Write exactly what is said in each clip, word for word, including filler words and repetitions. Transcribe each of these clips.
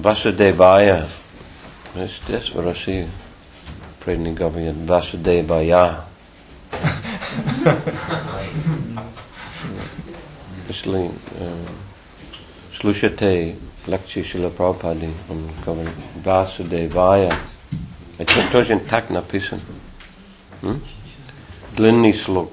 Vasudevaya. Здесь в России преданные говорят Vasudevaya. Если слушайте лекции Шрила Прабхупады, он говорит Vasudevaya. Это тоже так написано. Длинный слог.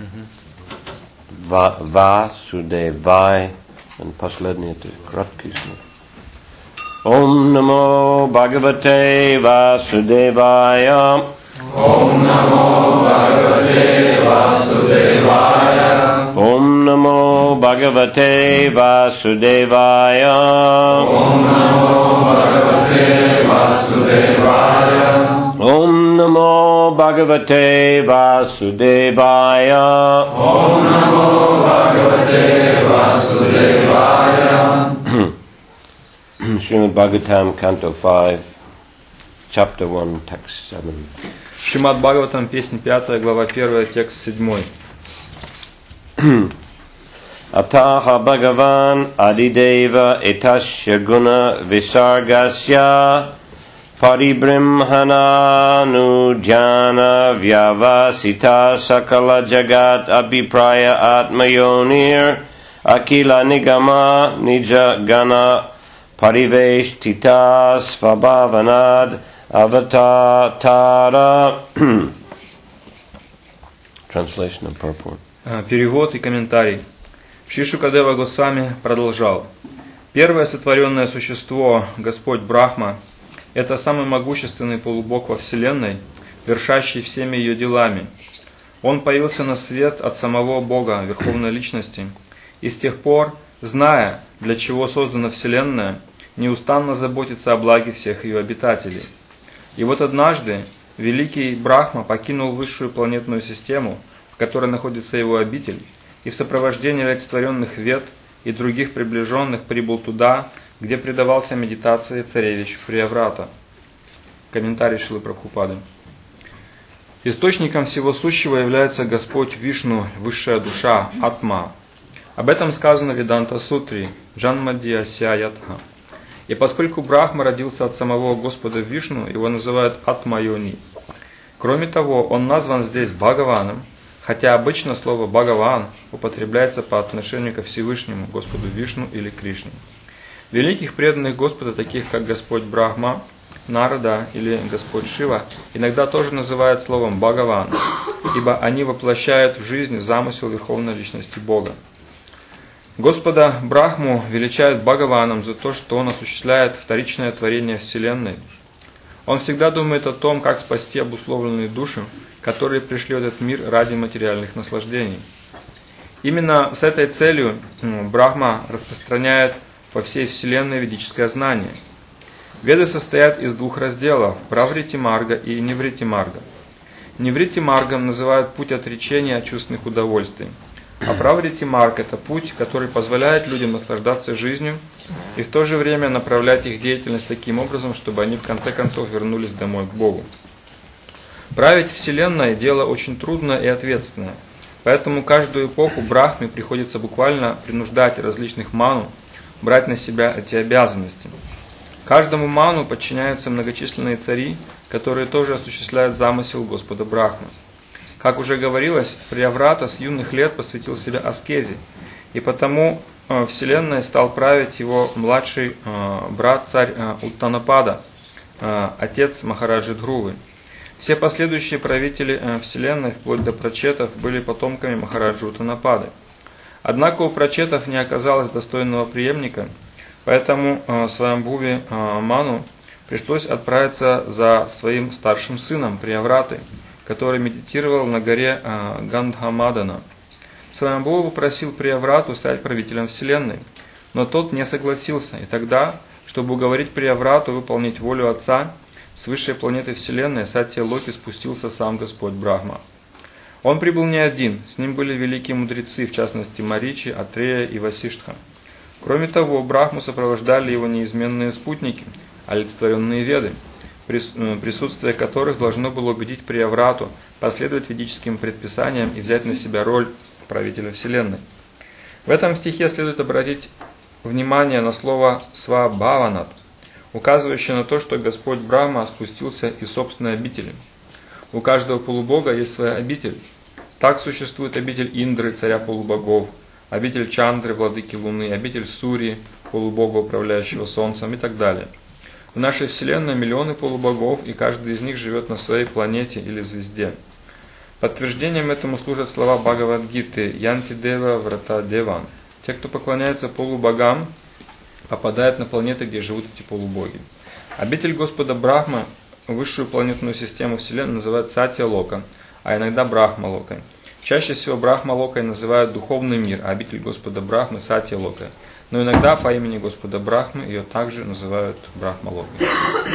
Vasudevaya. И последний это краткий слог. Om Namo Bhagavate Vasudevaya. Om Namo Bhagavate Vasudevaya. Om Namo Bhagavate Vasudevaya. Om Namo Bhagavate Vasudevaya. Om Namo Bhagavate Vasudevaya. Om Namo Bhagavate Vasudevaya. Srimad Bhagavatam, Canto five, Chapter one, Text seven. Шримад Бхагаватам, песня пятая, глава первая, текст седьмой. Ataha Bhagavan Adideva Etasya Guna Visargasya Paribrimhana Nujana Vyavasita Sakala Jagat Abhipraya Atmayonir Akila Nigama Nija Gana Parivesh Tita Svabhavanad Avatatara. Translation and purport. Перевод и комментарий. Шри Шукадева Госвами продолжал. Первое сотворенное существо, Господь Брахма, это самый могущественный полубог во Вселенной, вершащий всеми ее делами. Он появился на свет от самого Бога, Верховной Личности, и с тех пор, зная, для чего создана Вселенная, неустанно заботится о благе всех ее обитателей. И вот однажды великий Брахма покинул высшую планетную систему, в которой находится его обитель, и в сопровождении олицетворенных вед и других приближенных прибыл туда, где предавался медитации царевич Прияврата. Комментарий Шрилы Прабхупады. Источником всего сущего является Господь Вишну, высшая душа, Атма. Об этом сказано в Веданта Сутре, Джанмадья Сяятха. И поскольку Брахма родился от самого Господа Вишну, его называют Атмайони. Кроме того, он назван здесь Бхагаваном, хотя обычно слово Бхагаван употребляется по отношению ко Всевышнему, Господу Вишну или Кришне. Великих преданных Господа, таких как Господь Брахма, Нарада или Господь Шива, иногда тоже называют словом Бхагаван, ибо они воплощают в жизнь замысел Верховной Личности Бога. Господа Брахму величают Бхагаваном за то, что он осуществляет вторичное творение Вселенной. Он всегда думает о том, как спасти обусловленные души, которые пришли в этот мир ради материальных наслаждений. Именно с этой целью Брахма распространяет по всей Вселенной ведическое знание. Веды состоят из двух разделов – Праврити-марга и Ниврити-марга. Ниврити-маргом называют путь отречения от чувственных удовольствий. А Праврити-марг – это путь, который позволяет людям наслаждаться жизнью и в то же время направлять их деятельность таким образом, чтобы они в конце концов вернулись домой к Богу. Править Вселенной – дело очень трудное и ответственное, поэтому каждую эпоху Брахме приходится буквально принуждать различных ману брать на себя эти обязанности. Каждому ману подчиняются многочисленные цари, которые тоже осуществляют замысел Господа Брахмы. Как уже говорилось, Прияврата с юных лет посвятил себя аскезе, и потому э, Вселенной стал править его младший э, брат царь э, Уттанапада, э, отец Махараджи Дхрувы. Все последующие правители э, Вселенной, вплоть до прачетов, были потомками Махараджи Уттанапады. Однако у прачетов не оказалось достойного преемника, поэтому э, Сваямбхуви э, Ману пришлось отправиться за своим старшим сыном Приявратой, который медитировал на горе э, Гандхамадана. Сваямбхува попросил Прияврату стать правителем Вселенной, но тот не согласился, и тогда, чтобы уговорить Прияврату выполнить волю отца, с высшей планеты Вселенной Сатья Локи спустился сам Господь Брахма. Он прибыл не один, с ним были великие мудрецы, в частности Маричи, Атрея и Васиштха. Кроме того, Брахму сопровождали его неизменные спутники, олицетворенные Веды, присутствие которых должно было убедить Прияврату последовать ведическим предписаниям и взять на себя роль правителя Вселенной. В этом стихе следует обратить внимание на слово «свабхаванат». указывающее на то, что Господь Брахма спустился из собственной обители. У каждого полубога есть своя обитель. Так существует обитель Индры, царя полубогов, обитель Чандры, владыки Луны, обитель Сури, полубога, управляющего Солнцем и так далее. В нашей Вселенной миллионы полубогов, и каждый из них живет на своей планете или звезде. Подтверждением этому служат слова Бхагавад-гиты «Янти Дева Врата Деван». Те, кто поклоняется полубогам, попадают на планеты, где живут эти полубоги. Обитель Господа Брахма, высшую планетную систему Вселенной, называют Сатья-лока, а иногда Брахма-локой. Чаще всего Брахма-локой называют духовный мир, а обитель Господа Брахмы Сатья-локой. Но иногда по имени Господа Брахмы ее также называют Брахма-локой.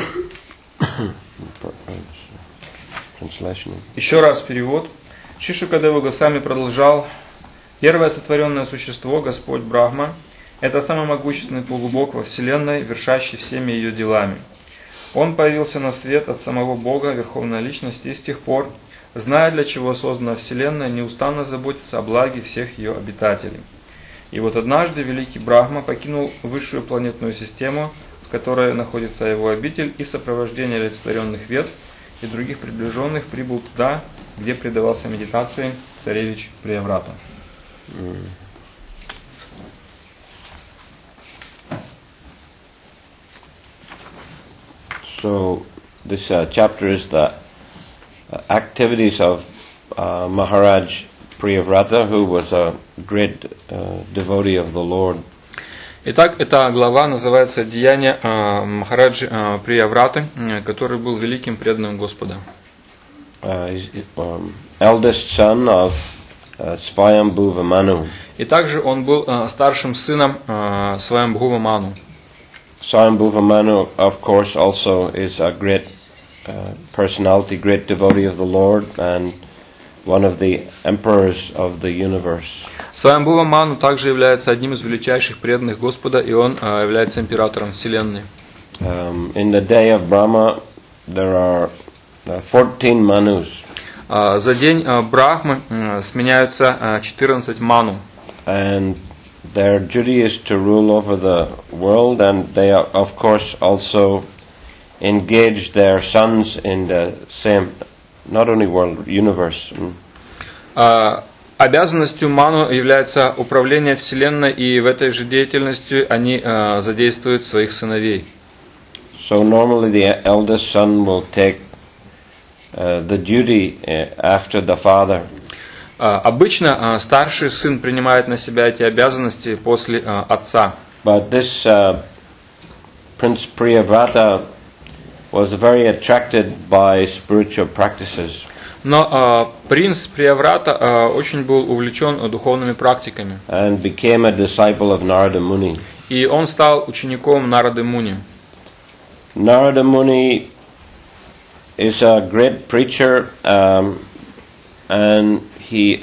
Еще раз перевод. Шри Шукадева Госвами продолжал. Первое сотворенное существо, Господь Брахма, это самый могущественный полубог во Вселенной, вершащий всеми ее делами. Он появился на свет от самого Бога, Верховной Личности, и с тех пор, зная, для чего создана Вселенная, неустанно заботится о благе всех ее обитателей. И вот однажды великий Брахма покинул высшую планетную систему, в которой находится его обитель, и сопровождение олицетворенных вед и других приближенных прибыл туда, где предавался медитации царевич Прияврата. So this uh, chapter is the uh, activities of uh, Maharaj Priyavrata, who was a great uh, devotee of the Lord. Итак, эта глава называется «Деяния э, Махараджи э, Приявраты», э, который был великим преданным Господа. Uh, he's um, eldest son of uh, Swayambhuva Manu. И также он был э, старшим сыном э, Сваямбхува Ману. Swayambhuva Manu, of course, also is a great uh, personality, great devotee of the Lord, and one of the emperors of the universe. Сваямбхува Ману также является одним из величайших преданных Господа, и он э, является императором Вселенной. Um, in the day of Brahma, there are uh, fourteen Manus. Uh, за день uh, Брахмы uh, сменяются uh, четырнадцать Ману. And their duty is to rule over the world, and they are, of course, also engage their sons in the same, not only world, universe. Uh, обязанностью Ману является управление Вселенной, и в этой же деятельности они uh, задействуют своих сыновей. So normally the eldest son will take uh, the duty uh, after the father. Uh, обычно uh, старший сын принимает на себя эти обязанности после uh, отца. But this uh, Prince Priyavrata was very attracted by spiritual practices. Но uh, принц Прияврата uh, очень был увлечен духовными практиками. And became a disciple of Narada Muni. И он стал учеником Нарады Муни. Narada Muni is a great preacher, um, and he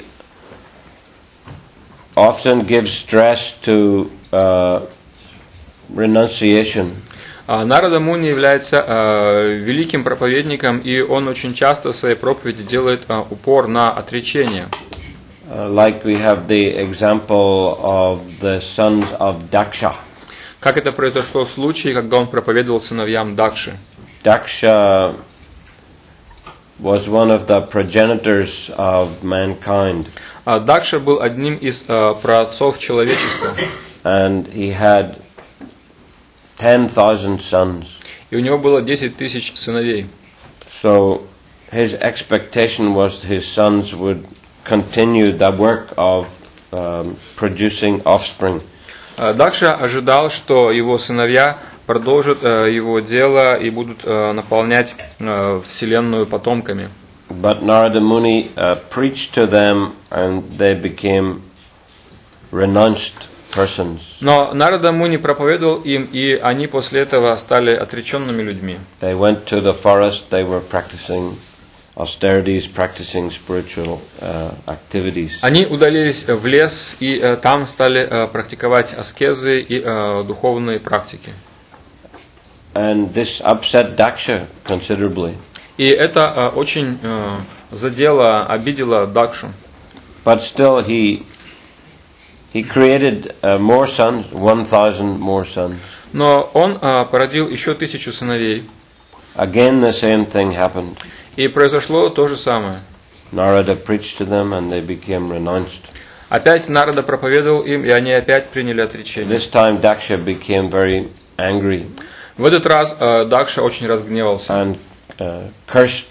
often gives stress to uh, renunciation. Нарада Муни является uh, великим проповедником, и он очень часто в своей проповеди делает uh, упор на отречение. Uh, like we have the example of the sons of Daksha. Как это произошло в случае, когда он проповедовал сыновьям Дакши. Daksha was one of the progenitors of mankind. Uh, Дакша был одним из uh, праотцов человечества. And he had ten thousand sons. И у него было десять тысяч сыновей. So his expectation was his sons would continue the work of um, producing offspring. Uh, Дакша ожидал, что его сыновья продолжат uh, его дело и будут uh, наполнять uh, вселенную потомками. But Narada Muni uh, preached to them, and they became renounced persons. Но Нарада Муни проповедовал им, и они после этого стали отреченными людьми. They went to the forest, they were practicing austerities, practicing spiritual uh, activities. Они удалились в лес, и uh, там стали uh, практиковать аскезы и uh, духовные практики. And this upset Daksha considerably. И это uh, очень uh, задело, обидело Дакшу. But still he he created uh, more sons, one thousand more sons. Но он а, породил еще тысячу сыновей. Again, the same thing happened. И произошло то же самое. Narada preached to them, and they became renounced. Опять Нарада проповедовал им, и они опять приняли отречение. This time, Daksha became very angry В этот раз а, Дакша очень разгневался and uh, cursed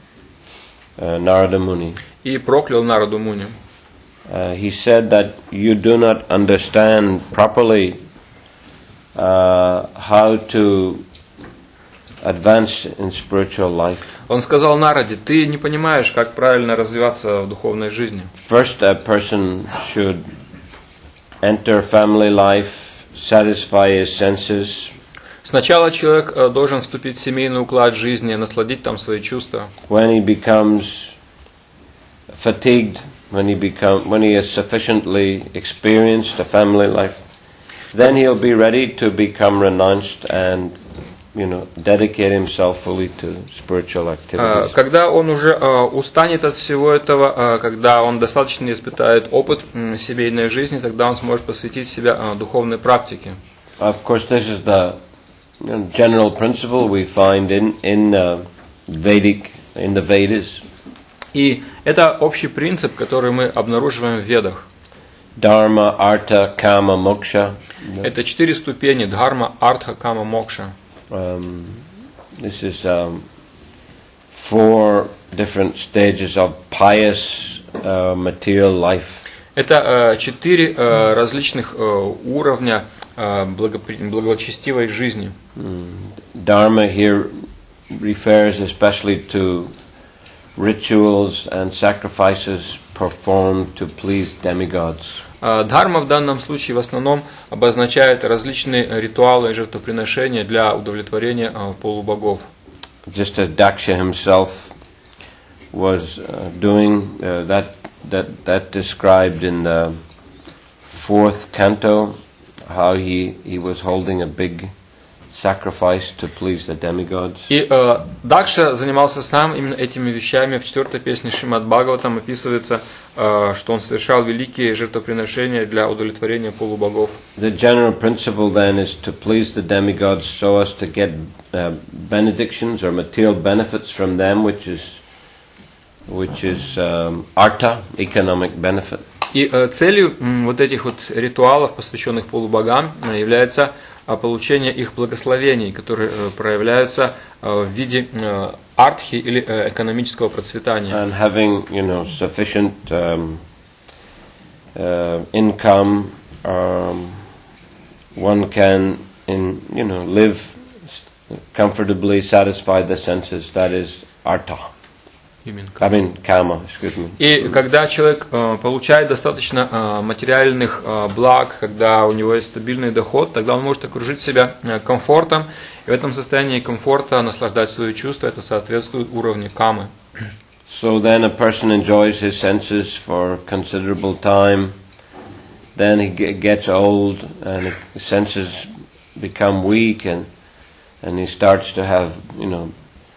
uh, Narada Muni. и проклял Нараду Муни. Uh, he said that you do not understand properly uh, how to advance in spiritual life. Он сказал Нараде: ты не понимаешь, как правильно развиваться в духовной жизни. First, a person should enter family life, satisfy his senses. Сначала человек а, должен вступить в семейный уклад жизни, насладить там свои чувства. When he becomes fatigued, when he become, when he has sufficiently experienced a family life, then he'll be ready to become renounced and, you know, dedicate himself fully to spiritual activities. Когда он уже а, устанет от всего этого, а, когда он достаточно испытает опыт м, семейной жизни, тогда он сможет посвятить себя а, духовной практике. Of course, this is the, you know, general principle we find in in uh, Vedic, in the Vedas. И это общий принцип, который мы обнаруживаем в Ведах. Dharma, Artha, Kama, Moksha. Это четыре ступени: дхарма, артха, кама, мокша. Um, this is um, four different stages of pious uh, material life. Это э, четыре э, различных э, уровня э, благопри... благочестивой жизни. Mm. Dharma here refers especially to rituals and sacrifices performed to please demigods. Дхарма в данном случае в основном обозначает различные ритуалы и жертвоприношения для удовлетворения полубогов. Just as Daksha himself was uh, doing uh, that, that that described in the fourth canto, how he he was holding a big sacrifice to please the demigods. И э, Дакша занимался сам именно этими вещами. В четвертой песне Шримад Бхагаватам описывается, э, что он совершал великие жертвоприношения для удовлетворения полубогов. The general principle then is to please the demigods so as to get uh, benedictions or material benefits from them, which is which is um, artha, economic benefit. И э, целью м, вот этих вот ритуалов, посвященных полубогам, э, является получение их благословений, которые э, проявляются э, в виде э, артхи или э, экономического процветания. And having, you know, sufficient um, uh, income, um, one can, in, you know, live comfortably, satisfy the senses. That is artha. I mean, kama, excuse me. И когда человек э, получает достаточно э, материальных э, благ, когда у него есть стабильный доход, тогда он может окружить себя э, комфортом, и в этом состоянии комфорта наслаждать свои чувства, это соответствует уровню камы. So then a person enjoys his senses for considerable time, then he gets old and his senses become weak, and and he starts to have, you know,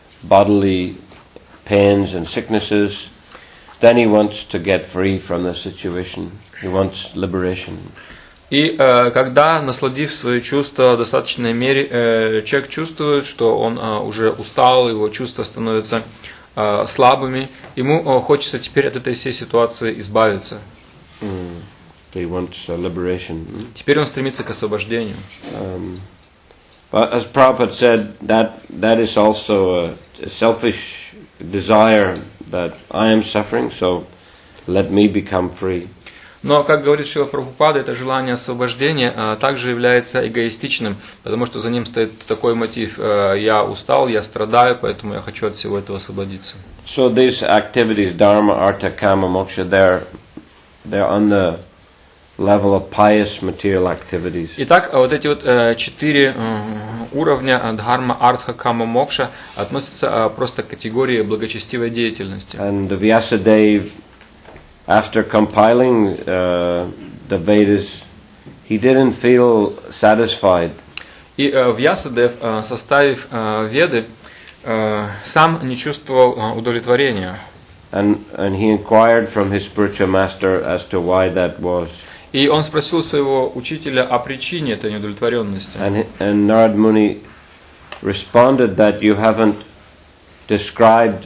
bodily pains and sicknesses. Then he wants to get free from the situation. He wants liberation. И э, когда, насладив свои чувства в достаточной мере, э, человек чувствует, что он э, уже устал, его чувства становятся э, слабыми, ему э, хочется теперь от этой всей ситуации избавиться. Mm. He wants uh, liberation. Теперь он стремится к освобождению. Um, but as Prabhupada said, that that is also a, a selfish desire that I am suffering, so let me become free. Но, как говорит Шрила Прабхупада, это желание освобождения а, также является эгоистичным, потому что за ним стоит такой мотив: я устал, я страдаю, поэтому я хочу от всего этого освободиться. So these activities, dharma, artha, kama, moksha, they're they're on the level of pious material activities. Итак, вот эти вот э, четыре э, уровня дхарма, артха, кама, мокша относятся э, просто к категории благочестивой деятельности. And Vyasadeva, after compiling uh, the Vedas, he didn't feel satisfied. И э, Вьясадев, э, составив э, Веды, э, сам не чувствовал э, удовлетворения. And and he inquired from his spiritual master as to why that was. И он спросил своего учителя о причине этой неудовлетворенности. And, and Narad Muni responded that you haven't described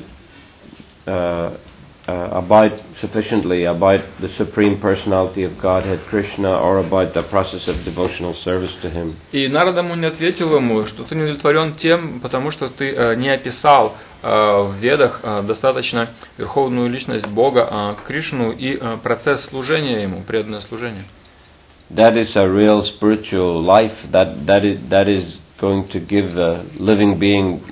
uh, uh, about sufficiently about the Supreme Personality of Godhead, Krishna, or about the process of devotional service to Him. И Нарада Муни ответил ему, что ты не удовлетворен тем, потому что ты э, не описал э, в Ведах э, достаточно верховную личность Бога, э, Кришну и э, процесс служения Ему, преданное служение. That is a real spiritual life. That that is that is going to give the living being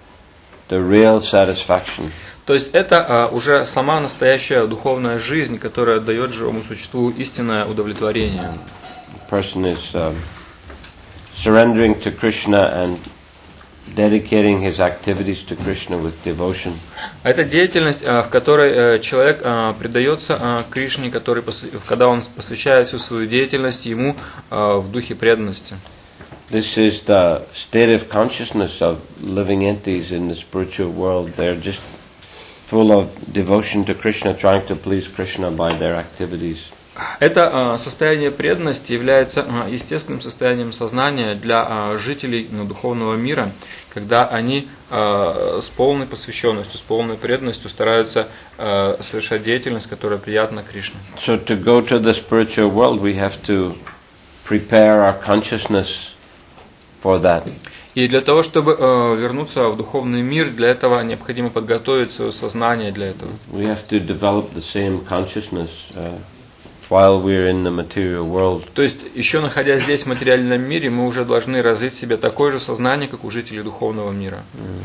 the real satisfaction. То есть это а, уже сама настоящая духовная жизнь, которая дает живому существу истинное удовлетворение. The person is um, surrendering to Krishna and dedicating his activities to Krishna with devotion. Это деятельность, а, в которой а, человек а, предается а, Кришне, который, когда он посвящает всю свою деятельность ему а, в духе преданности. This is the state of consciousness of living entities in the spiritual world. They're just full of devotion to Krishna, trying to please Krishna by their activities. Это а, состояние преданности является а, естественным состоянием сознания для а, жителей ну, духовного мира, когда они а, с полной посвященностью, с полной преданностью стараются а, совершать деятельность, которая приятна Кришне. So to go to the spiritual world, we have to prepare our consciousness for that. И для того, чтобы э, вернуться в духовный мир, для этого необходимо подготовить свое сознание для этого. We have to develop the same consciousness uh, while we're in the material world. То есть, еще находясь здесь в материальном мире, мы уже должны развить в себе такое же сознание, как у жителей духовного мира.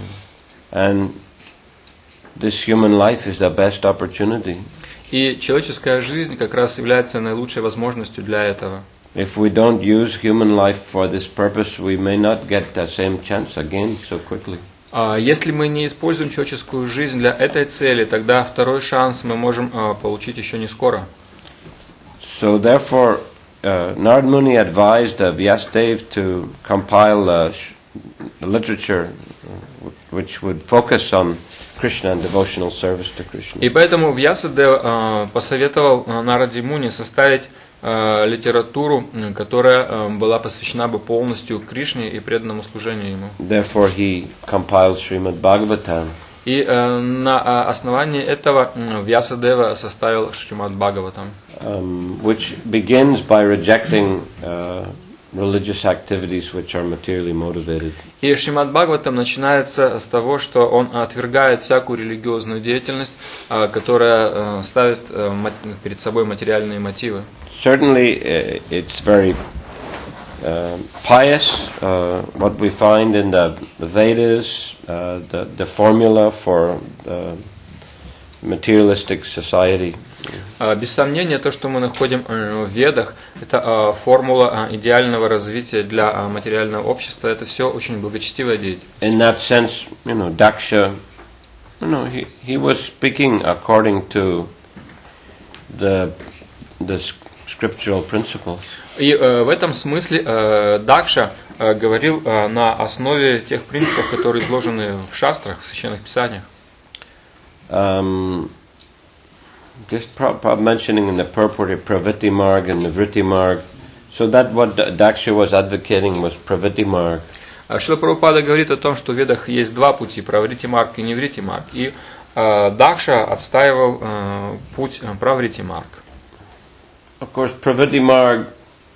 And this human life is the best opportunity. И человеческая жизнь как раз является наилучшей возможностью для этого. If we don't use human life for this purpose, we may not get the same chance again so quickly. А если мы не используем человеческую жизнь для этой цели, тогда второй шанс мы можем а, получить еще не скоро. So therefore, uh, Narad Muni advised uh, Vyasadeva to compile uh, sh- literature uh, which would focus on Krishna and devotional service to Krishna. И поэтому Вьясадева а, посоветовал а, Нараде Муни составить литературу, которая была посвящена бы полностью Кришне и преданному служению Ему. Therefore he compiled Srimad Bhagavatam. И э, на основании этого Вьясадева составил Шримад Бхагаватам, um, which begins by rejecting uh, religious activities which are materially motivated. И Шримад Бхагаватам начинается с того, что он отвергает всякую религиозную деятельность, э, которая э, ставит э, мат- перед собой материальные мотивы. Certainly, uh, it's very uh, pious. Uh, what we find in the, the Vedas, uh, the the formula for uh, materialistic society. Без сомнения, то, что мы находим в Ведах, это формула идеального развития для материального общества. Это все очень благочестивая деятельность. In that sense, you know, Daksha, you know, he he was speaking according to the the scriptural principles. И э, в этом смысле э, Дакша э, говорил э, на основе тех принципов, которые изложены в шастрах, в священных писаниях. Um, just Prabhupada mentioning in the purport Pravritti Marg and Nivritti Marg, so that what Daksha was advocating was Pravritti Marg. Шрила Прабхупада говорит о том, что в Ведах есть два пути, Праврити Марг и Ниврити Марг. И э, Дакша отстаивал э, путь Праврити Марг. Of course, Pravritti Marg,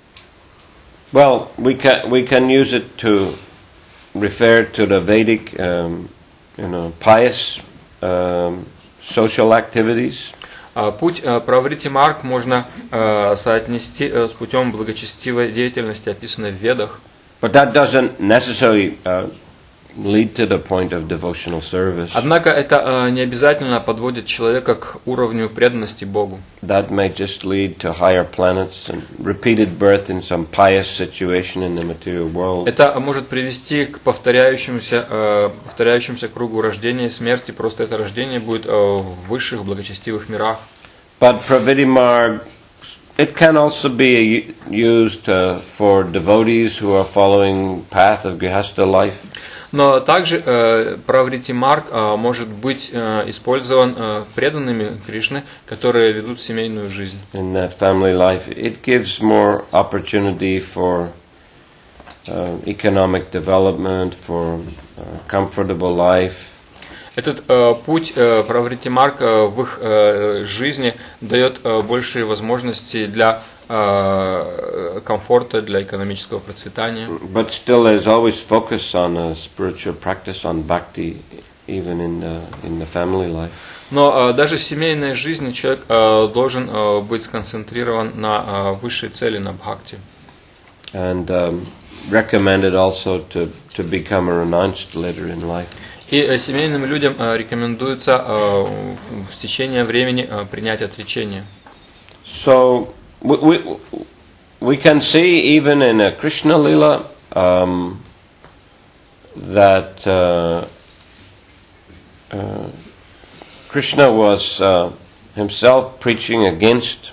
well, we can we can use it to refer to the Vedic, um, you know, pious um, social activities. Путь Праврити Марг можно э, соотнести э, с путем благочестивой деятельности, описанной в Ведах. But that doesn't necessarily uh, lead to the point of devotional service. Однако это э, не обязательно подводит человека к уровню преданности Богу. That may just lead to higher planets and repeated birth in some pious situation in the material world. Это может привести к повторяющемуся, э, повторяющемуся кругу рождения и смерти. Просто это рождение будет э, в высших благочестивых мирах. But Pravritti Marg, it can also be used uh, for devotees who are following path of Grihastha life. Но также э, праврити-марг э, может быть э, использован э, преданными Кришны, которые ведут семейную жизнь. In that family life, it gives more opportunity for uh, economic development, for uh, comfortable life. Этот э, путь э, праврити-марг э, в их э, жизни дает э, большие возможности для э, комфорта, для экономического процветания. But still, there's always focus on a spiritual practice, on bhakti, even in the, in the family life. Но э, даже в семейной жизни человек э, должен э, быть сконцентрирован на э, высшей цели, на бхакти. And um, recommended also to, to become a renounced later in life. И э, семейным людям э, рекомендуется э, в течение времени э, принять отречение. So we, we we can see even in a Krishna Lila um, that uh, uh, Krishna was uh, himself preaching against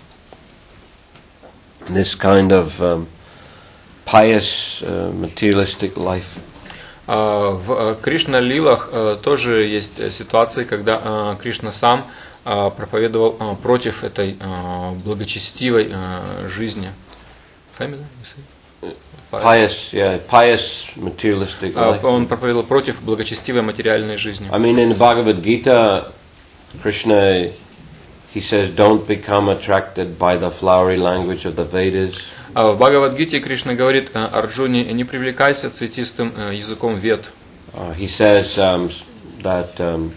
this kind of um, pious uh, materialistic life. В Кришна-лилах тоже есть ситуации, когда Кришна сам проповедовал против этой благочестивой жизни. Pious, yeah, pious materialistic life. Он проповедовал против благочестивой материальной жизни. I mean, in the Bhagavad Gita, Krishna, he says, don't become attracted by the flowery language of the Vedas. В Бхагавад-гите Кришна говорит Арджуне: не привлекайся цветистым языком вед. Uh, he says um, that um,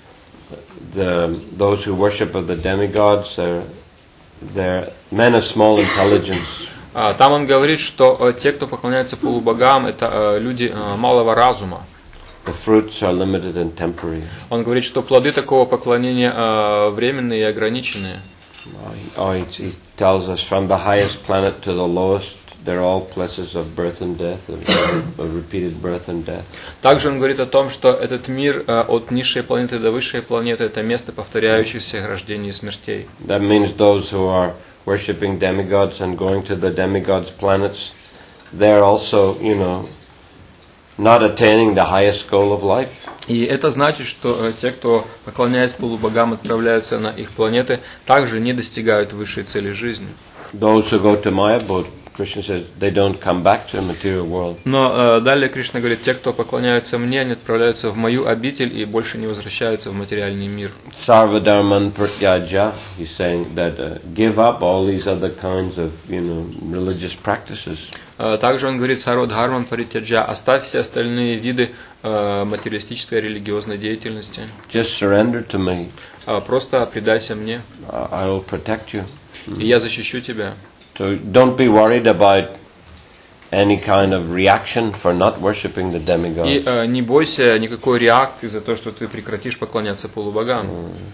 the those who worship of the demigods, they're, they're men of small intelligence. Там он говорит, что те, кто поклоняется полубогам, это люди малого разума. The fruits are limited and temporary. Он говорит, что плоды такого поклонения временные и ограниченные. Oh, he, he tells us from the highest planet to the lowest, they're all places of birth and death, of, of repeated birth and death. Также он говорит о том, что этот мир от низшей планеты до высшей планеты — это место повторяющихся рождений и смертей. That means those who are worshipping demigods and going to the demigods' planets, they're also, you know, not attaining the highest goal of life. И это значит, что те, кто, поклоняясь полубогам, отправляются на их планеты, также не достигают высшей цели жизни. Those who go to my abode, Krishna says, they don't come back to the material world. Но э, далее Кришна говорит: те, кто поклоняются мне, они отправляются в мою обитель и больше не возвращаются в материальный мир. Sarvadharman pratyaja, he's saying that uh, give up all these other kinds of, you know, religious practices. Э, также он говорит: сарвадхарман паритяджа, оставь все остальные виды э, материалистической религиозной деятельности. Just surrender to me. Э, просто предайся мне. I will protect you. И я защищу тебя. So don't be worried about any kind of reaction for not worshipping the demigods. И э, не бойся никакой реакции за то, что ты прекратишь поклоняться полубогам.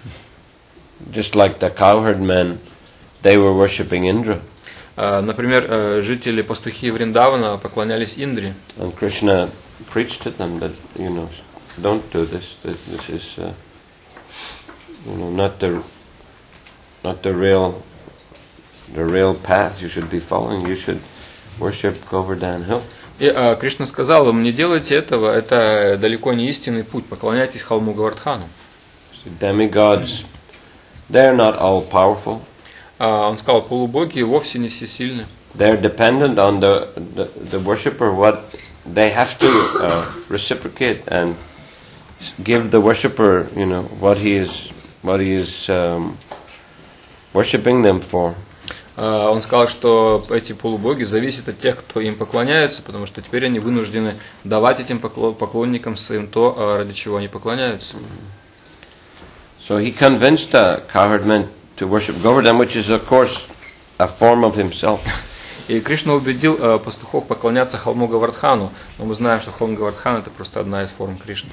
Just like the cowherd men, they were worshipping Indra. Э, например, э, жители пастухи Вриндавана поклонялись Индре. And Krishna preached to them that, you know, don't do this. This, this is, uh, you know, not the not the real the real path you should be following. You should worship Govardhan Hill. И э, Кришна сказал им: не делайте этого, это далеко не истинный путь, поклоняйтесь холму Говардхану. So demigods, they're not all powerful. Э, он сказал: полубоги вовсе не всесильны. They're dependent on the, the, the worshipper, what they have to uh, reciprocate and give the worshipper, you know, what he is, what he is um, worshipping them for. Он сказал, что эти полубоги зависят от тех, кто им поклоняется, потому что теперь они вынуждены давать этим поклонникам своим то, ради чего они поклоняются. So he convinced the cowherd men to worship Govardhan, which is of course a form of himself. И Кришна убедил э, пастухов поклоняться холму Говардхану, но мы знаем, что холм Говардхан — это просто одна из форм Кришны.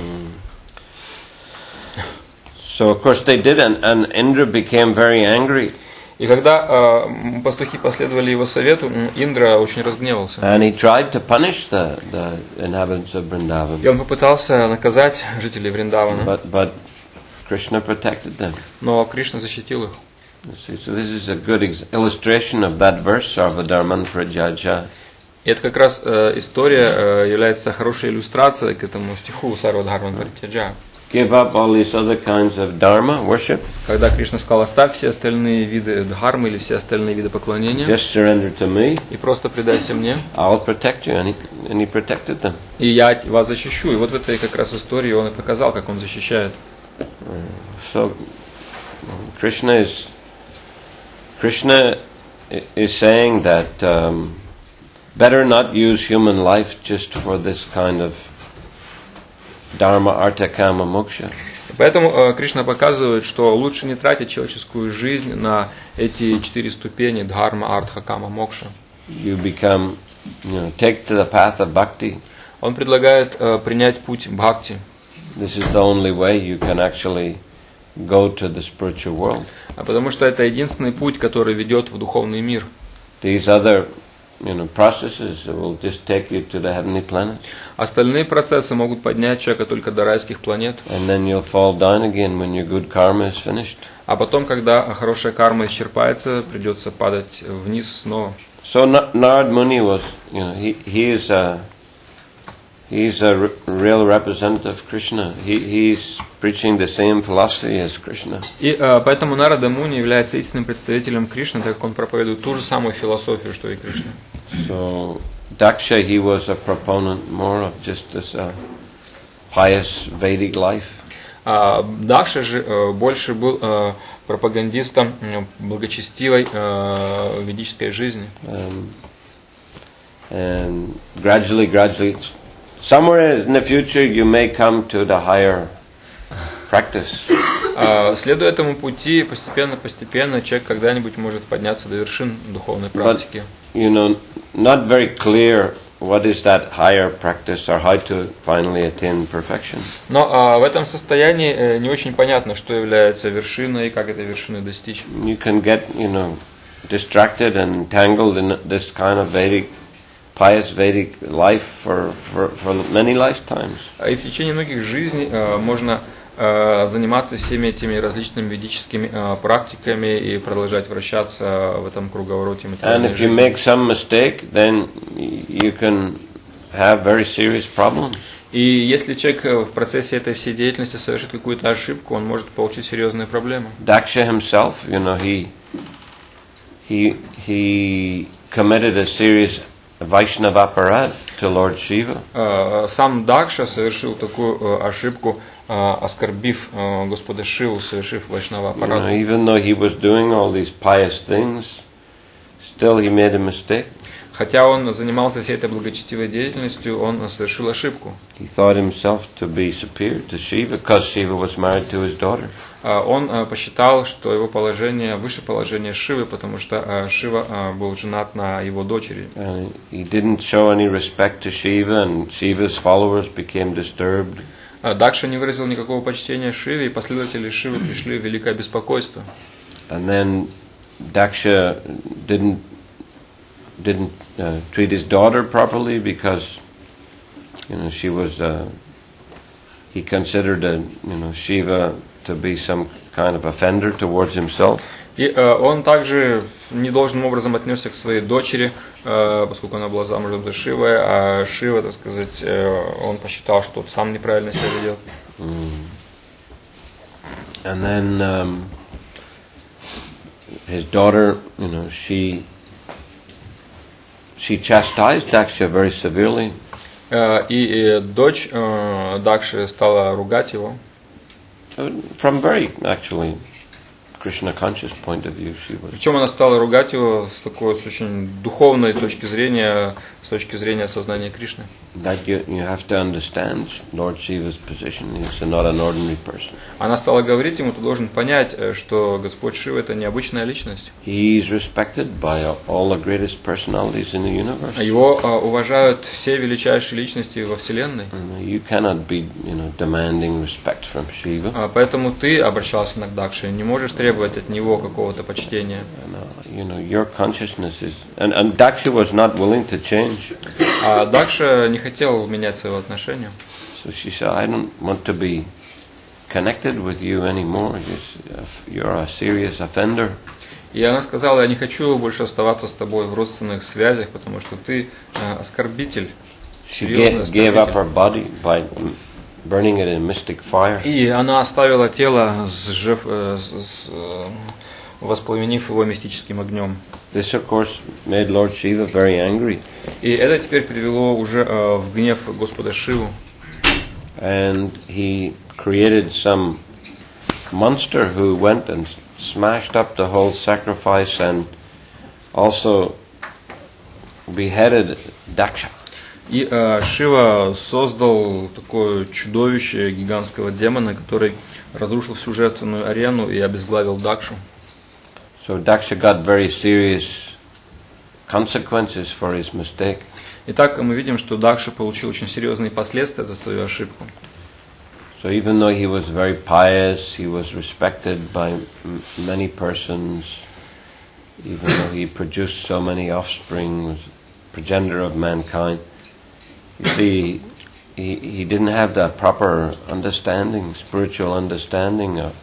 So of course they did, and, and Indra became very angry. И когда э, пастухи последовали его совету, Индра очень разгневался. And he tried to punish the, the inhabitants of Vrindavan. И он попытался наказать жителей Вриндавана. But, but Krishna protected them. Но Кришна защитил их. See, so this is a good ex- illustration of that verse, Sarvadharman Prajaja. И это как раз э, история э, является хорошей иллюстрацией к этому стиху Сарвадхарман Паритяджа. Give up all these other kinds of dharma worship. Когда Кришна сказал: оставь все остальные виды дхармы или все остальные виды поклонения, Just surrender to me. и просто предайся мне, I'll protect you. And he, and he protected them. и я вас защищу. И вот в этой как раз истории он и показал, как он защищает. So Krishna is Krishna is saying that um, better not use human life just for this kind of dharma, artha, kama, moksha. Поэтому э, Кришна показывает, что лучше не тратить человеческую жизнь на эти четыре ступени: дхарма, артха, кама, мокша. You become, you know, take to the path of bhakti. Он предлагает э, принять путь бхакти. This is the only way you can actually go to the spiritual world. А потому что это единственный путь, который ведет в духовный мир. These other, you know, processes will just take you to the heavenly planet. Остальные процессы могут поднять человека только до райских планет. And then you'll fall down again when your good karma is finished. А потом, когда хорошая карма исчерпается, придется падать вниз снова. So Narad Muni was, you know, he he is a he's a r- real representative of Krishna. He he's preaching the same philosophy as Krishna. И э, поэтому Нарада Муни является истинным представителем Кришны, так как он проповедует ту же самую философию, что и Кришна. So Daksha, he was a proponent more of just this uh, pious Vedic life. А Дакша же э, больше был э, пропагандистом э, благочестивой э, ведической жизни. Um, and gradually, gradually, somewhere in the future you may come to the higher practice. А, следуя этому пути, постепенно-постепенно человек когда-нибудь может подняться до вершин духовной практики. But, you know, not very clear what is that higher practice or how to finally attain perfection. Но а, в этом состоянии э, не очень понятно, что является вершиной и как этой вершины достичь. You can get, you know, distracted and entangled in this kind of Vedic, pious Vedic life for, for, for many lifetimes. И в течение многих жизней э, можно э, заниматься всеми этими различными ведическими э, практиками и продолжать вращаться в этом круговороте And материальной if you жизни. make some mistake, then you can have very serious problems. И если человек в процессе этой всей деятельности совершит какую-то ошибку, он может получить серьезные проблемы. Daksha himself, you know, he he he committed a serious Vaishnava aparad to Lord Shiva. Э, Сам Дакша совершил такую э, ошибку, э, оскорбив э, Господа Шиву, совершив вайшнава You know, аппарат. even though he was doing all these pious things, still he made a mistake. Хотя он занимался всей этой благочестивой деятельностью, он совершил ошибку. He thought himself to be superior to Shiva because Shiva was married to his daughter. Э, Он э, посчитал, что его положение выше положения Шивы, потому что э, Шива э, был женат на его дочери. And he didn't show any respect to Shiva, and Shiva's followers became disturbed. Э, Дакша не выразил никакого почтения Шиве, и последователи Шивы пришли в великое беспокойство. And then Daksha didn't didn't uh, treat his daughter properly because, you know, she was uh, he considered uh, you know Shiva to be some kind of offender towards himself. И э, он также недолжным образом отнесся к своей дочери, э, поскольку она была замужем за Шивой, а Шива, так сказать, э, он посчитал, что тот сам неправильно себя ведет. Mm. And then um, his daughter, you know, she she chastised Daksha very severely. Э, и, и дочь э, Дакши стала ругать его. From very, actually, Krishna conscious point of view, she was. Причем она стала ругать его с такой с очень духовной точки зрения, с точки зрения сознания Кришны. That you, you have to understand Lord Shiva's position. He's not an ordinary person. Она стала говорить ему: ты должен понять, что Господь Шива — это необычная личность. He is respected by all the greatest personalities in the universe. Его uh, уважают все величайшие личности во Вселенной. You cannot be, you know, demanding respect from Shiva. Uh, поэтому ты обращался к Дакше, не можешь требовать от него какого-то почтения. And, uh, you know, your consciousness is, and, and Daksha was not willing to change. А Дакша не хотел менять своего отношения. So she said, I don't want to be connected with you anymore. You're a serious offender. И она сказала: я не хочу больше оставаться с тобой в родственных связях, потому что ты э, оскорбитель. She gave, gave up her body by burning it in mystic fire. И она оставила тело, сжев, э, с, с, э, воспламенив его мистическим огнем. This, of course, made Lord Shiva very angry. И это теперь привело уже э, в гнев Господа Шиву. And he created some monster who went and smashed up the whole sacrifice and also beheaded Daksha. И э, Шива создал такое чудовище гигантского демона, который разрушил всю жертвенную арену и обезглавил Дакшу. So Daksha got very serious consequences for his mistake. Итак, мы видим, что Дакша получил очень серьезные последствия за свою ошибку. So even though he was very pious, he was respected by m- many persons, even though he produced so many offspring, was progenitor of mankind, you see, he, he didn't have the proper understanding, spiritual understanding of.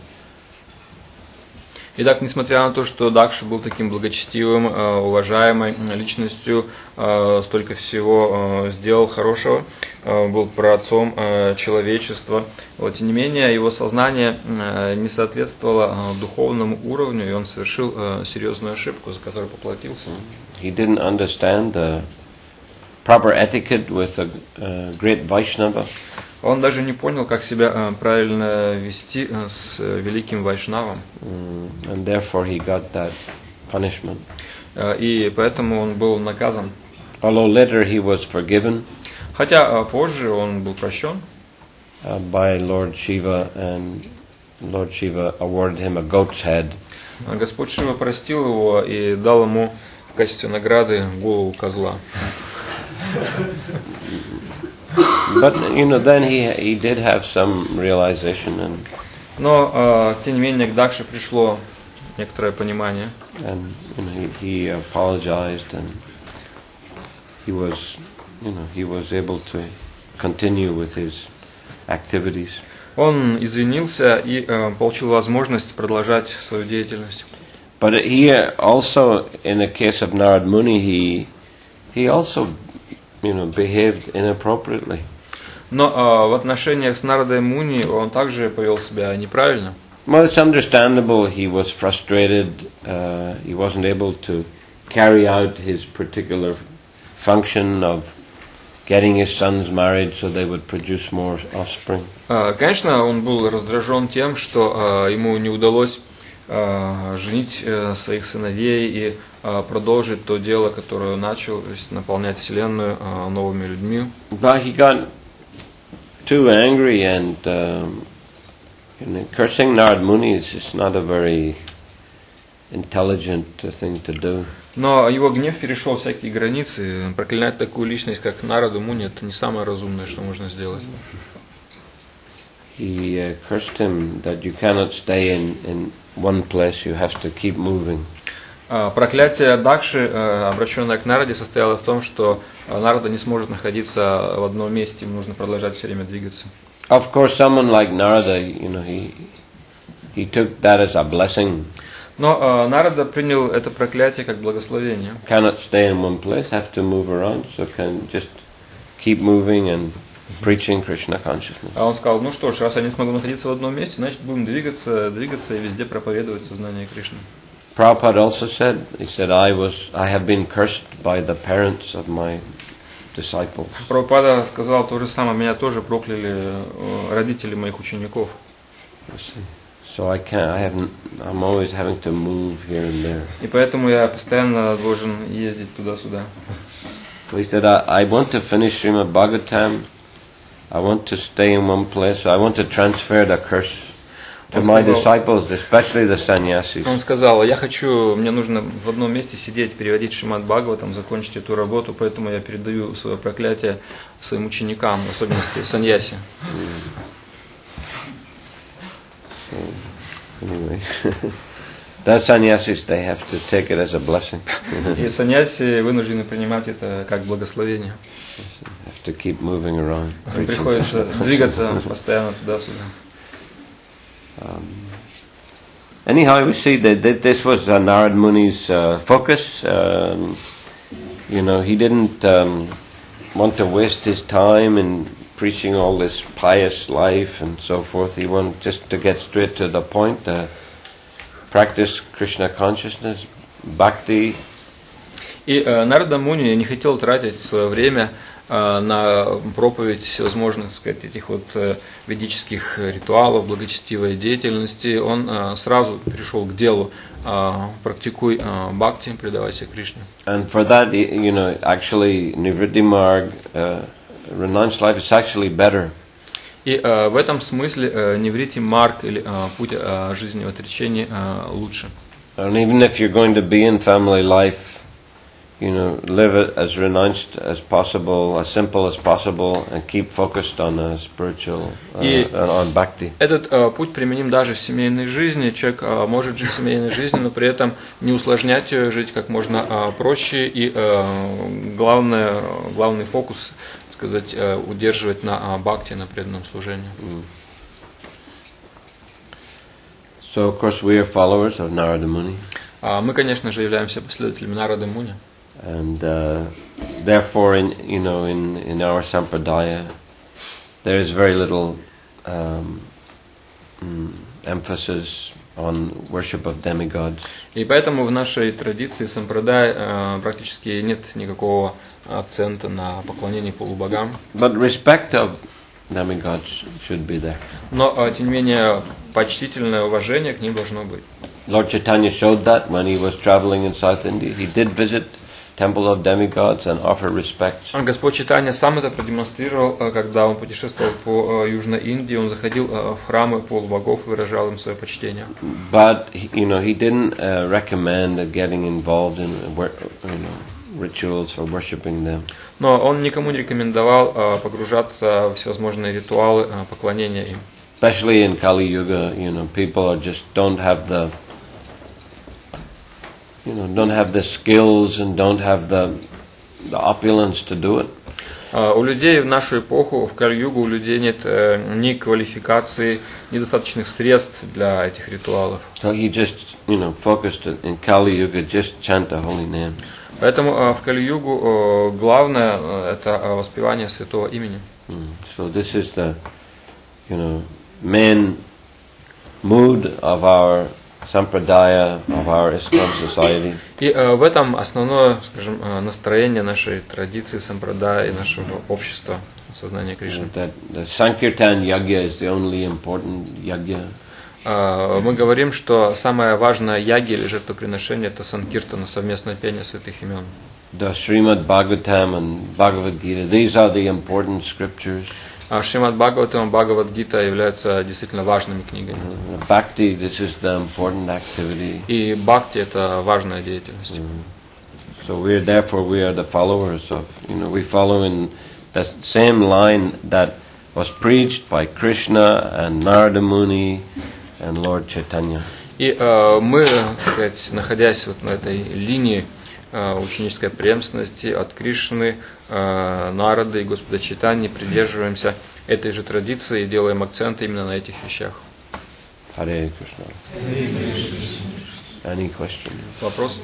Итак, несмотря на то, что Дакша был таким благочестивым, уважаемой личностью, столько всего сделал хорошего, был праотцом человечества, вот, тем не менее его сознание не соответствовало духовному уровню, и он совершил серьезную ошибку, за которую поплатился. He didn't understand the proper etiquette with a uh, great Vaishnava. Он даже не понял, как себя правильно вести с великим Вайшнавом. And therefore he got that punishment. И поэтому он был наказан. Although later he was forgiven. Хотя позже он был прощен. Uh, by Lord Shiva, and Lord Shiva awarded him a goat's head. Господь Шива простил его и дал ему в качестве награды голову козла. But you know, then he he did have some realization, and но тем не менее к Дакше пришло некоторое понимание. And you know, he, he apologized, and he was, you know, he was able to continue with his activities. Он извинился и э, получил возможность продолжать свою деятельность. But here also, in the case of Narad Muni, he he also, you know, behaved inappropriately. Но э, в отношениях с Нарадой Муни он также повел себя неправильно. Well, it's understandable. He was frustrated. Uh, he wasn't able to carry out his particular function of getting his sons married so they would produce more offspring. Э, конечно, он был раздражен тем, что э, ему не удалось э, женить э, своих сыновей и э, продолжить то дело, которое он начал, то есть наполнять вселенную э, новыми людьми. But he got too angry, and um, you know, cursing Narad Muni is just not a very intelligent thing to do. Но его гнев перешел всякие границы. Проклинать такую личность, как Нараду Муни, это не самое разумное, что можно сделать. He uh, cursed him that you cannot stay in, in one place, you have to keep moving. Проклятие Дакши, обращенное к Нараде, состояло в том, что Нарада не сможет находиться в одном месте, ему нужно продолжать все время двигаться. Of course, someone like Narada, you know, he he took that as a blessing. Но Нарада принял это проклятие как благословение. Cannot stay in one place, have to move around, so can just keep moving and preaching Krishna consciousness. А он сказал: ну что ж, раз я не смогу находиться в одном месте, значит будем двигаться, двигаться и везде проповедовать сознание Кришны. Prabhupada also said, he said, I was, I have been cursed by the parents of my disciples. Прабхупада сказал то же самое: меня тоже прокляли родители моих учеников. So I can't, I haven't, I'm always having to move here and there. И поэтому я постоянно должен ездить туда-сюда. So he said, I, I want to finish Srimad Bhagavatam. I want to stay in one place. I want to transfer the curse to my disciples, especially the sannyasis. Он сказал: я хочу, мне нужно в одном месте сидеть, переводить Шримад Бхагаватам, закончить эту работу, поэтому я передаю свое проклятие своим ученикам, в особенности саньяси. So, anyway, the sannyasis, they have to take it as a blessing. И саньяси вынуждены принимать это как благословение. Have to keep moving around. Приходится двигаться постоянно туда-сюда. Um, anyhow, we see that, that this was uh, Narad Muni's uh, focus. Um, you know, he didn't um, want to waste his time in preaching all this pious life and so forth. He wanted just to get straight to the point, uh, practice Krishna consciousness, bhakti. И э, Нарада Муни не хотел тратить свое время э, на проповедь всевозможных, так сказать, этих вот э, ведических ритуалов, благочестивой деятельности. Он э, сразу перешел к делу: э, практикуй э, бхакти, предавайся Кришне. And for that, you know, actually, Nivritti Marg, uh, renounced life is actually better. И э, в этом смысле э, Ниврити Марг, или э, путь э, жизни в отречении, э, лучше. And even if you're going to be in family life, you know, live it as renounced as possible, as simple as possible, and keep focused on uh, spiritual, uh, on bhakti. Этот э, путь применим даже в семейной жизни. Человек э, может жить семейной жизнью, но при этом не усложнять ее, жить как можно э, проще. И э, главное, главный фокус, сказать, э, удерживать на э, бхакти, на преданном служении. Mm. So, of course, we are followers of Narada Muni. Uh, мы, конечно же, являемся последователями Нарады Муни. And uh, therefore, in you know, in, in our sampradaya, there is very little um, mm, emphasis on worship of demigods. И поэтому в нашей традиции сампрадай э, практически нет никакого акцента на поклонение полубогам. But respect of demigods should be there. Но, э, тем не менее, почтительное уважение к ним должно быть. Lord Chaitanya showed that when he was traveling in South India. He did visit temple of demigods and offer respect. Господь Чайтанья сам это продемонстрировал, когда он путешествовал по Южной Индии. Он заходил в храмы полубогов, выражал им свое почтение. But you know, he didn't uh, recommend getting involved in you know, rituals for worshiping them. Но он никому не рекомендовал погружаться в всевозможные ритуалы поклонения им. Especially in Kali Yuga, you know, people are just don't have the you know, don't have the skills and don't have the the opulence to do it. Uh, у людей в нашу эпоху, в Кали-югу, у людей нет э, ни квалификации, ни достаточных средств для этих ритуалов. So he just, you know, focused in Kali Yuga, just chant the holy name. Поэтому э, в Кали-югу э, главное э, это воспевание святого имени. Mm. So this is the, you know, main mood of our sampradaya, of our ISKCON society. И э, в этом основное, скажем, э, настроение нашей традиции сампрадая и нашего общества сознания Кришны. That the Sankirtan Yagya is the only important Yagya. Э, мы говорим, что самое важное яги или жертвоприношение это санкиртана, совместное пение святых имен. The Srimad Bhagavatam and Bhagavad Gita, these are the important scriptures. А Шримад Бхагаватам и Бхагавад-гита являются действительно важными книгами. Uh, Bhakti, this is the important activity. И бхакти это важная деятельность. Mm. So we are therefore we are the followers of, you know, we follow in the same line that was preached by Krishna and Narada Muni and Lord Chaitanya. И э, мы, так сказать, находясь вот на этой линии э, ученической преемственности от Кришны, э, Нарады и Господа Чайтаньи, придерживаемся этой же традиции и делаем акцент именно на этих вещах. Hare Krishna. Any question? Вопрос?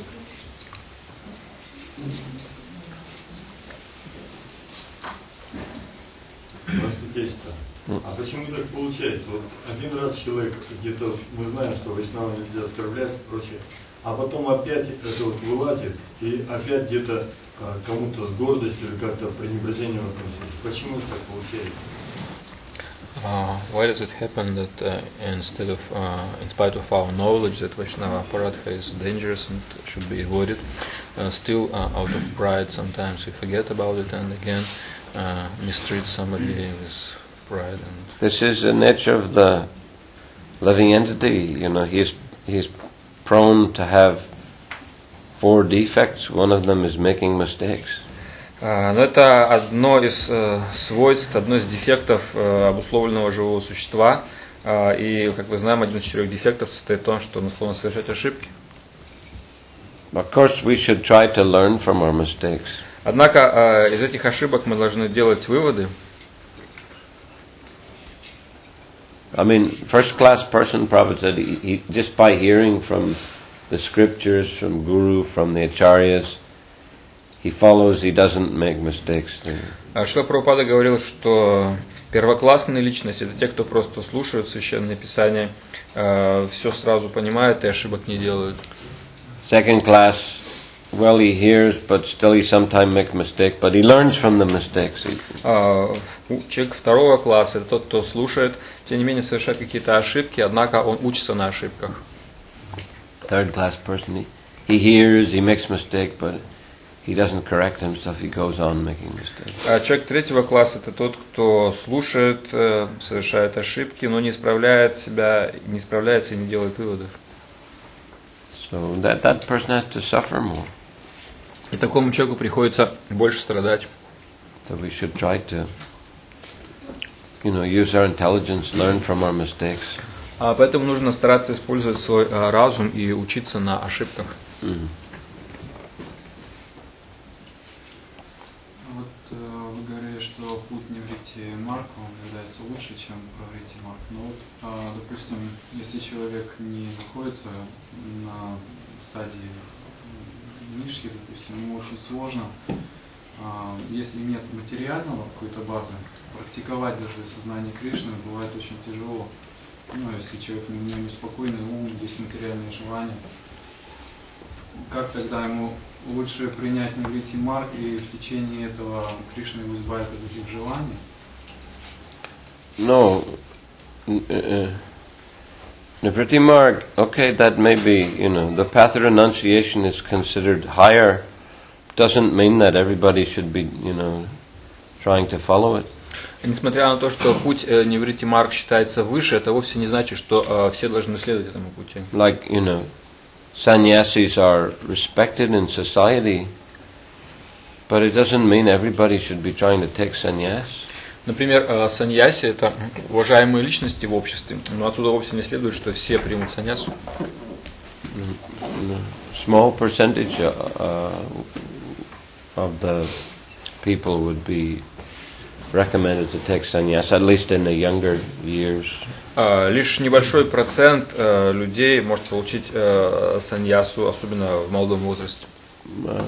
Святейство. А почему так получается? Вот один раз человек где-то, мы знаем, что вайшнава нельзя оскорблять и прочее, а потом опять это вот вылазит, и опять где-то а, кому-то с гордостью или как-то пренебрежением относится. Почему так получается? Uh, why does it happen that uh, instead of, uh, in spite of our knowledge that Vaishnava Aparadha is dangerous and should be avoided, uh, still uh, out of pride sometimes we forget about it and again uh, mistreat somebody with pride. And This is the nature of the living entity. You know, he is he is prone to have four defects. One of them is making mistakes. Uh, но это одно из uh, свойств, одно из дефектов uh, обусловленного живого существа. Uh, и, как вы знаем, один из четырех дефектов состоит в том, что он склонен совершать ошибки. Of course, we should try to learn from our mistakes. Однако uh, из этих ошибок мы должны делать выводы. I mean, first-class person, Prabhupada said, he, he, just by hearing from the scriptures, from Guru, from the Acharyas, he follows, he doesn't make mistakes. Шрила Прабхупада говорил, что первоклассные личности — это те, кто просто слушают Священное Писание, э, все сразу понимают и ошибок не делают. Second class, well, he hears, but still he sometimes makes mistake, but he learns from the mistakes. Uh, человек второго класса — это тот, кто слушает, тем не менее совершает какие-то ошибки, однако он учится на ошибках. Third class person, he, he hears, he makes mistake, but he doesn't correct himself, he goes on making mistakes. А человек третьего класса — это тот, кто слушает, совершает ошибки, но не исправляет себя, не справляется и не делает выводов. So that, that person has to suffer more. И такому человеку приходится больше страдать. So we should try to, you know, use our intelligence, learn from our mistakes. А поэтому нужно стараться использовать свой а, разум и учиться на ошибках. Mm. Вот э, вы говорили, что путь Ниврити Марка, он является лучше, чем Праврити Марк. Но вот, э, допустим, если человек не находится на стадии нишки, допустим, ему очень сложно, э, если нет материального какой-то базы, практиковать даже сознание Кришны бывает очень тяжело. Ну, если человек у него неспокойный ум, есть материальные желания. Как тогда ему лучше принять Ниврити Марк и в течение этого Кришна его избавит от этих желаний? No. Uh, Nivritti Marg, okay, that may be, you know, the path of renunciation is considered higher. Doesn't mean that everybody should be, you know, trying to follow it. Несмотря на то, что путь э, Ниврити Марк считается выше, это вовсе не значит, что э, все должны следовать этому пути. Like, you know, sannyasis are respected in society, but it doesn't mean everybody should be trying to take sannyas. Например, э, саньяси — это уважаемые личности в обществе, но отсюда вовсе не следует, что все примут саньясу. Small percentage uh, of the people would be recommended to take sannyas, at least in the younger years. Uh, лишь небольшой процент uh, людей может получить uh, саньясу, особенно в молодом возрасте. Uh,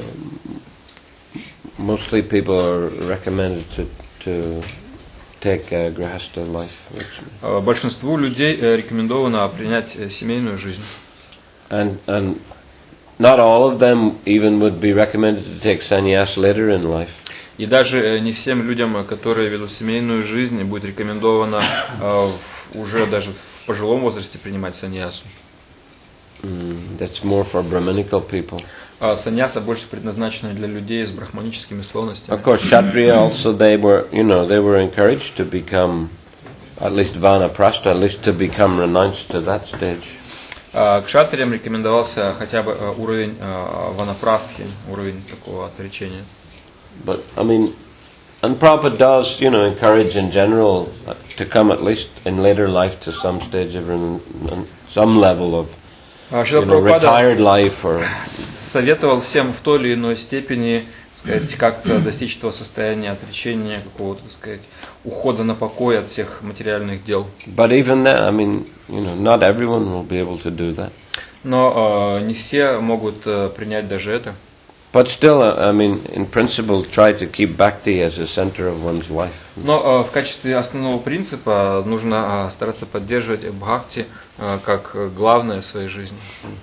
mostly people are recommended to, to take a grihastha life. Uh, большинству людей uh, рекомендовано принять uh, семейную жизнь. And and not all of them even would be recommended to take sannyas later in life. И даже не всем людям, которые ведут семейную жизнь, будет рекомендовано uh, в, уже даже в пожилом возрасте принимать саньясу. Mm, that's more for Brahminical people. Uh, саньяса больше предназначена для людей с брахманическими склонностями. Of course, Kshatriya also, they were, you know, they were encouraged to become, at least vanaprastha, at least to become renounced to that stage. Uh, кшатриям рекомендовался хотя бы uh, уровень uh, ванапрастхи, уровень такого отречения. But, I mean, and Prabhupada does, you know, encourage in general to come at least in later life to some stage of, some level of, you know, retired life or... советовал всем в той или иной степени, сказать, как достичь этого состояния отречения, какого-то, так сказать, ухода на покой от всех материальных дел. But even that, I mean, you know, not everyone will be able to do that. Но uh, не все могут uh, принять даже это. But still, I mean, in principle, try to keep bhakti as a center of one's life. Но uh, в качестве основного принципа нужно uh, стараться поддерживать бхакти uh, как главное в своей жизни.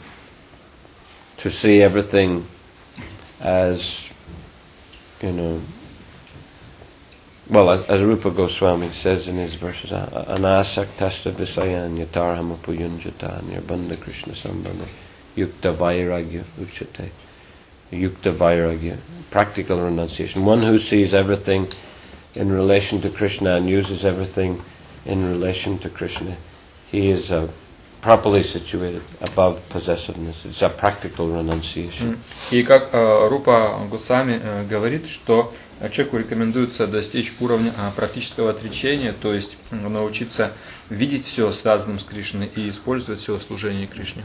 To see everything as, you know, well, as, as Rupa Goswami says in his verses, anasaktasya visayan yatarhamapuyunjata nirbandha krishna sambandha yukta vairagya uchate. Yukta vairagya, practical renunciation. One who sees everything in relation to Krishna and uses everything in relation to Krishna, he is uh, properly situated above possessiveness. It's a practical renunciation. И как uh, Рупа Госвами uh, говорит, что человеку рекомендуется достичь уровня uh, практического отречения, то есть uh, научиться видеть все связанным с Кришной и использовать все в служении Кришне.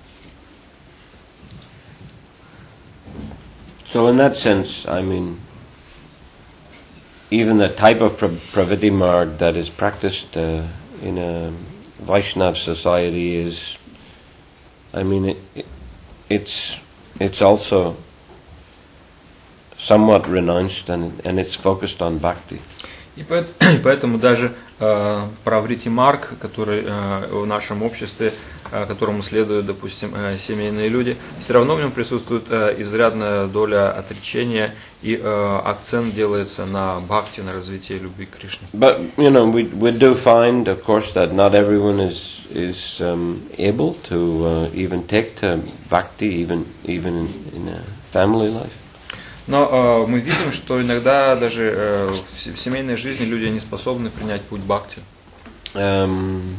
So in that sense, I mean, even the type of pravritti marg that is practiced uh, in a Vaishnav society is, I mean, it, it, it's it's also somewhat renounced, and and it's focused on bhakti. И поэтому даже э, праврити марг, который э, в нашем обществе, э, которому следуют, допустим, э, семейные люди, все равно в нем присутствует э, изрядная доля отречения, и э, акцент делается на бхакти, на развитие любви к Кришне. But you know, we we do find, of course, that not everyone is is um, able to uh, even take to bhakti, even even in, in a family life. Но э, мы видим, что иногда даже э, в, в семейной жизни люди не способны принять путь бхакти. Um,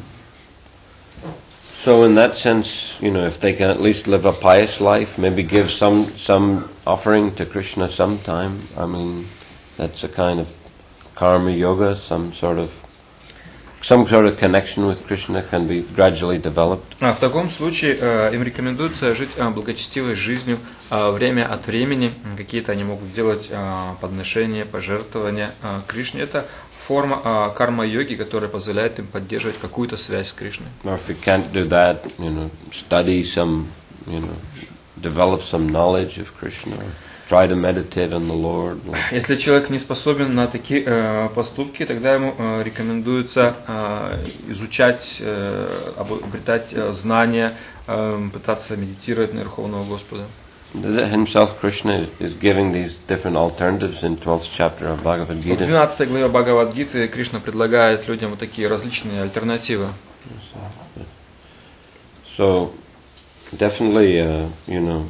so in that sense, you know, if they can at least live a pious life, maybe give some some offering to Krishna sometime, I mean, that's a kind of karma yoga, some sort of some sort of connection with Krishna can be gradually developed. А в таком случае э, им рекомендуется жить э, благочестивой жизнью, э, время от времени. Какие-то они могут делать э, подношения, пожертвования э, Кришне. Это форма э, карма-йоги, которая позволяет им поддерживать какую-то связь с Кришной. Or if you can't do that, you know, study some, you know, develop some knowledge of Krishna. Or try to meditate on the Lord. Если человек не способен на такие э, поступки, тогда ему э, рекомендуется э, изучать, э, обретать э, знания, э, пытаться медитировать на Верховного Господа. Himself, Krishna is giving these different alternatives in twelfth chapter of Bhagavad Gita. В двенадцатой главе Бхагавад-гиты Кришна предлагает людям вот такие различные альтернативы. So, definitely, uh, you know,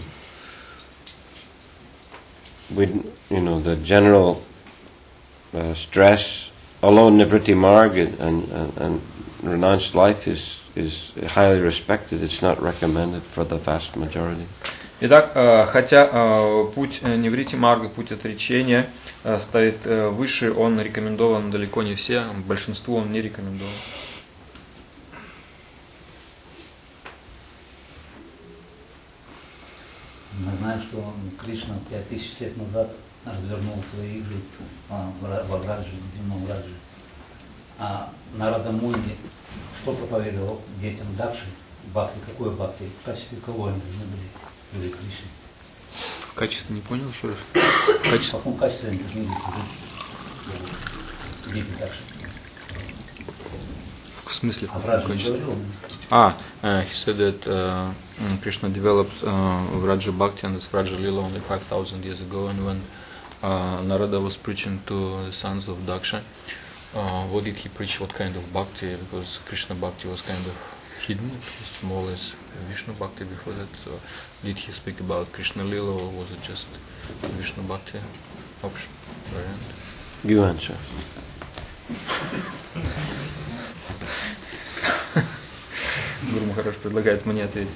we, you know, the general uh, stress, although Nivritti Marg and, and, and renounced life is, is highly respected, it's not recommended for the vast majority. Итак, хотя путь Ниврити Марга, путь отречения стоит выше, он рекомендован далеко не все, большинству он не рекомендован. Мы знаем, что Кришна пять тысяч лет назад развернул свои игры в Радже, в земном Радже. А Нарада Муни что проповедовал детям Дакши? Бхакти, какое бхакти? В качестве кого они должны были служить Кришне? Качество не понял еще раз? Качество. В каком качестве они должны были служить дети Дакши? В смысле? А в Радже не говорил? Ah, uh, he said that uh, Krishna developed uh, Vraja Bhakti and this Vraja Lila only five thousand years ago, and when uh, Narada was preaching to the sons of Daksha, uh, what did he preach, what kind of Bhakti? Because Krishna Bhakti was kind of hidden, it was more or less Vishnu Bhakti before that, so did he speak about Krishna Lila or was it just Vishnu Bhakti option, variant? You answer. Гуру Махарадж предлагает мне ответить.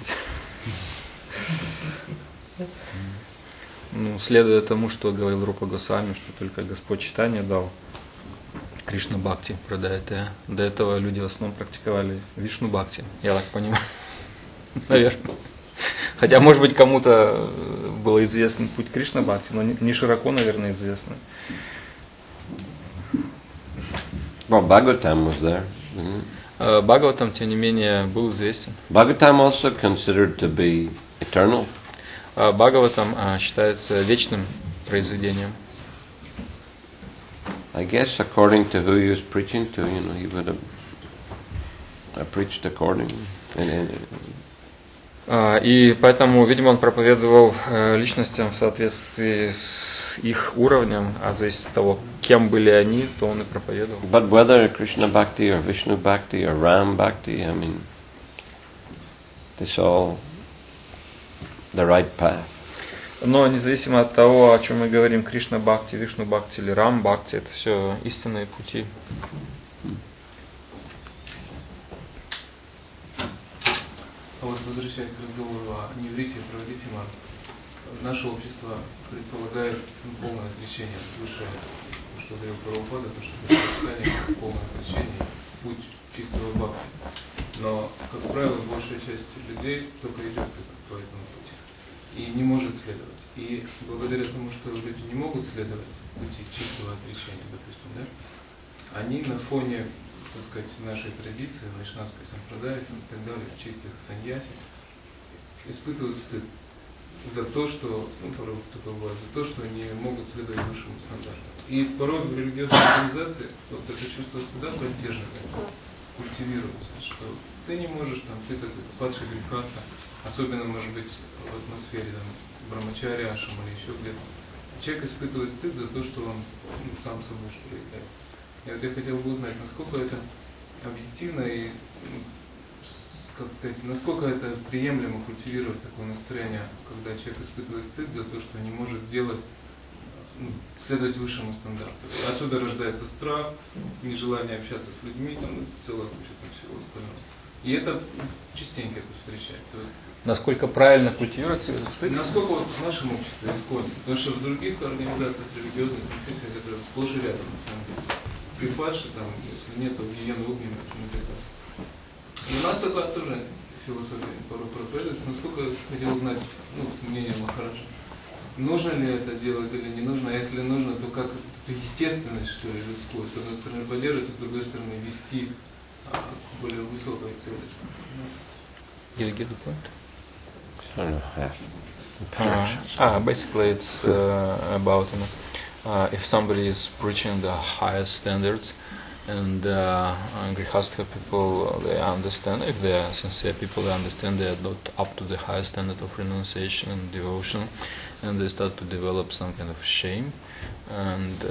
Ну, следуя тому, что говорил Рупа Госвами, что только Господь читание дал Кришна Бхакти, продает. До этого люди в основном практиковали Вишну Бхакти, я так понимаю. Наверное. Хотя, может быть, кому-то был известен путь Кришна Бхакти, но не широко, наверное, известно. Well, Bhagavatam was there. Mm-hmm. Бхагаватам, тем не менее, был известен. Bhagavatam also considered to be eternal. Бхагаватам считается вечным произведением. I guess according to who he was preaching to, you know, he would have uh, preached accordingly. And, and, И поэтому, видимо, он проповедовал личностям в соответствии с их уровнем, а зависит от того, кем были они, то он и проповедовал. But whether Krishna Bhakti or Vishnu Bhakti or Ram Bhakti, I mean, it's all the right path. Но независимо от того, о чем мы говорим, Кришна Бхакти, Вишну Бхакти или Рам Бхакти, это все истинные пути. А вот возвращаясь к разговору о неврите и праводите Марк, наше общество предполагает полное отречение от души, что говорил Прабхупада, то что предпочитание полное отречение, путь чистого бхакти. Но, как правило, большая часть людей только идет по этому пути и не может следовать. И благодаря тому, что люди не могут следовать пути чистого отречения, допустим, да, они на фоне так сказать, нашей традиции, вайшнавской сампрадаи и так далее, чистых саньяси, испытывают стыд за то, что, ну, порой такое бывает, за то, что они могут следовать высшему стандарту. И порой в религиозной организации вот это чувство стыда поддерживается, культивируется, что ты не можешь, там, ты как падший грехаста, особенно, может быть, в атмосфере там, брамачари, ашам или еще где-то. Человек испытывает стыд за то, что он, ну, сам собой что ли является. И вот я хотел бы узнать, насколько это объективно и, ну, как сказать, насколько это приемлемо культивировать такое настроение, когда человек испытывает стыд за то, что не может делать, ну, следовать высшему стандарту. Отсюда рождается страх, нежелание общаться с людьми, там, ну, целая куча там всего остального. И это частенько это встречается. Насколько правильно культивируется стыд? Насколько вот в нашем обществе исходит. Потому что в других организациях религиозных конфессиях это сплошь и рядом на самом деле. При падше, там, если нет, то гиены огненные и так далее. И у нас такая тоже философия порой проповедуется. Насколько хотел узнать, ну, мнение Махараджа. Нужно ли это делать или не нужно? А если нужно, то как это естественность, что ли, людскую, с одной стороны поддерживать, а с другой стороны вести а, к более высокой цели. Did you get the point? I don't know, half. Uh, ah, basically it's uh, about, you know, uh, if somebody is preaching the highest standards and uh, Grihastha people, they understand, if they are sincere people, they understand they are not up to the highest standard of renunciation and devotion, and they start to develop some kind of shame, and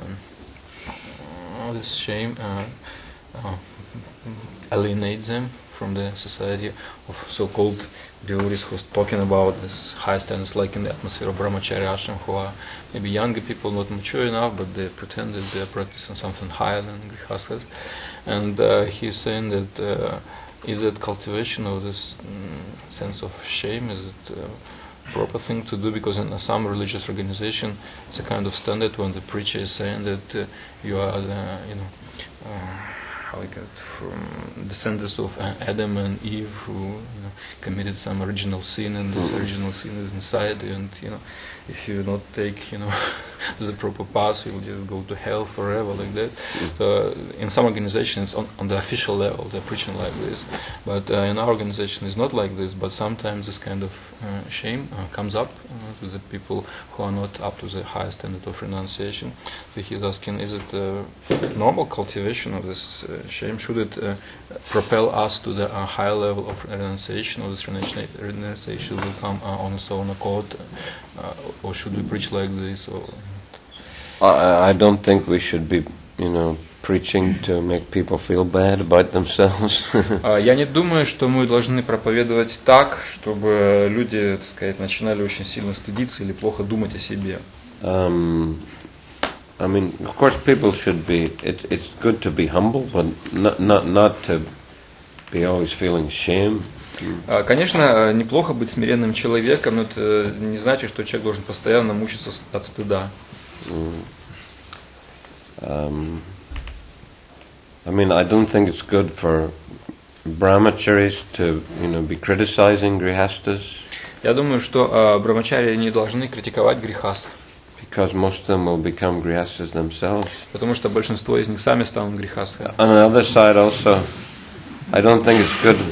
uh, this shame uh, uh, alienates them from the society of so-called devotees who are talking about this high standards, like in the atmosphere of Brahmacharya ashram, who are maybe younger people, not mature enough, but they pretend that they are practicing something higher than Grihasthas. And uh, he's saying that uh, is that cultivation of this um, sense of shame, is it a proper thing to do? Because in some religious organization, it's a kind of standard when the preacher is saying that uh, you are, the, you know, uh, like uh, from descendants of Adam and Eve, who, you know, committed some original sin, and this original sin is inside, and, you know, if you not take, you know, the proper path, you'll just go to hell forever, like that. So in some organizations, on, on the official level, they're preaching like this, but uh, in our organization, it's not like this. But sometimes this kind of uh, shame uh, comes up uh, to the people who are not up to the highest standard of renunciation. So he's asking, is it a normal cultivation of this uh, shame? Should it uh, propel us to the uh, higher level of renunciation, or this renunciation will come uh, on its own accord, uh, or should we preach like this? Or I, I don't think we should be, you know, preaching to make people feel bad about themselves. Я не думаю, что мы должны проповедовать так, чтобы люди, так сказать, начинали очень сильно стыдиться или плохо думать о себе. Um, I mean, of course, people should be. It, it's good to be humble, but not not not to be always feeling shame. Конечно, неплохо быть смиренным человеком, но это не значит, что человек должен постоянно мучиться от стыда. Um, I mean, I don't think it's good for brahmacharis to, you know, be criticizing grihastas. Я думаю, что брамачари не должны критиковать грехастов. Because most of them will become grihastas themselves. Потому что большинство из них сами станут грехастами. On the other side, also, I don't think it's good.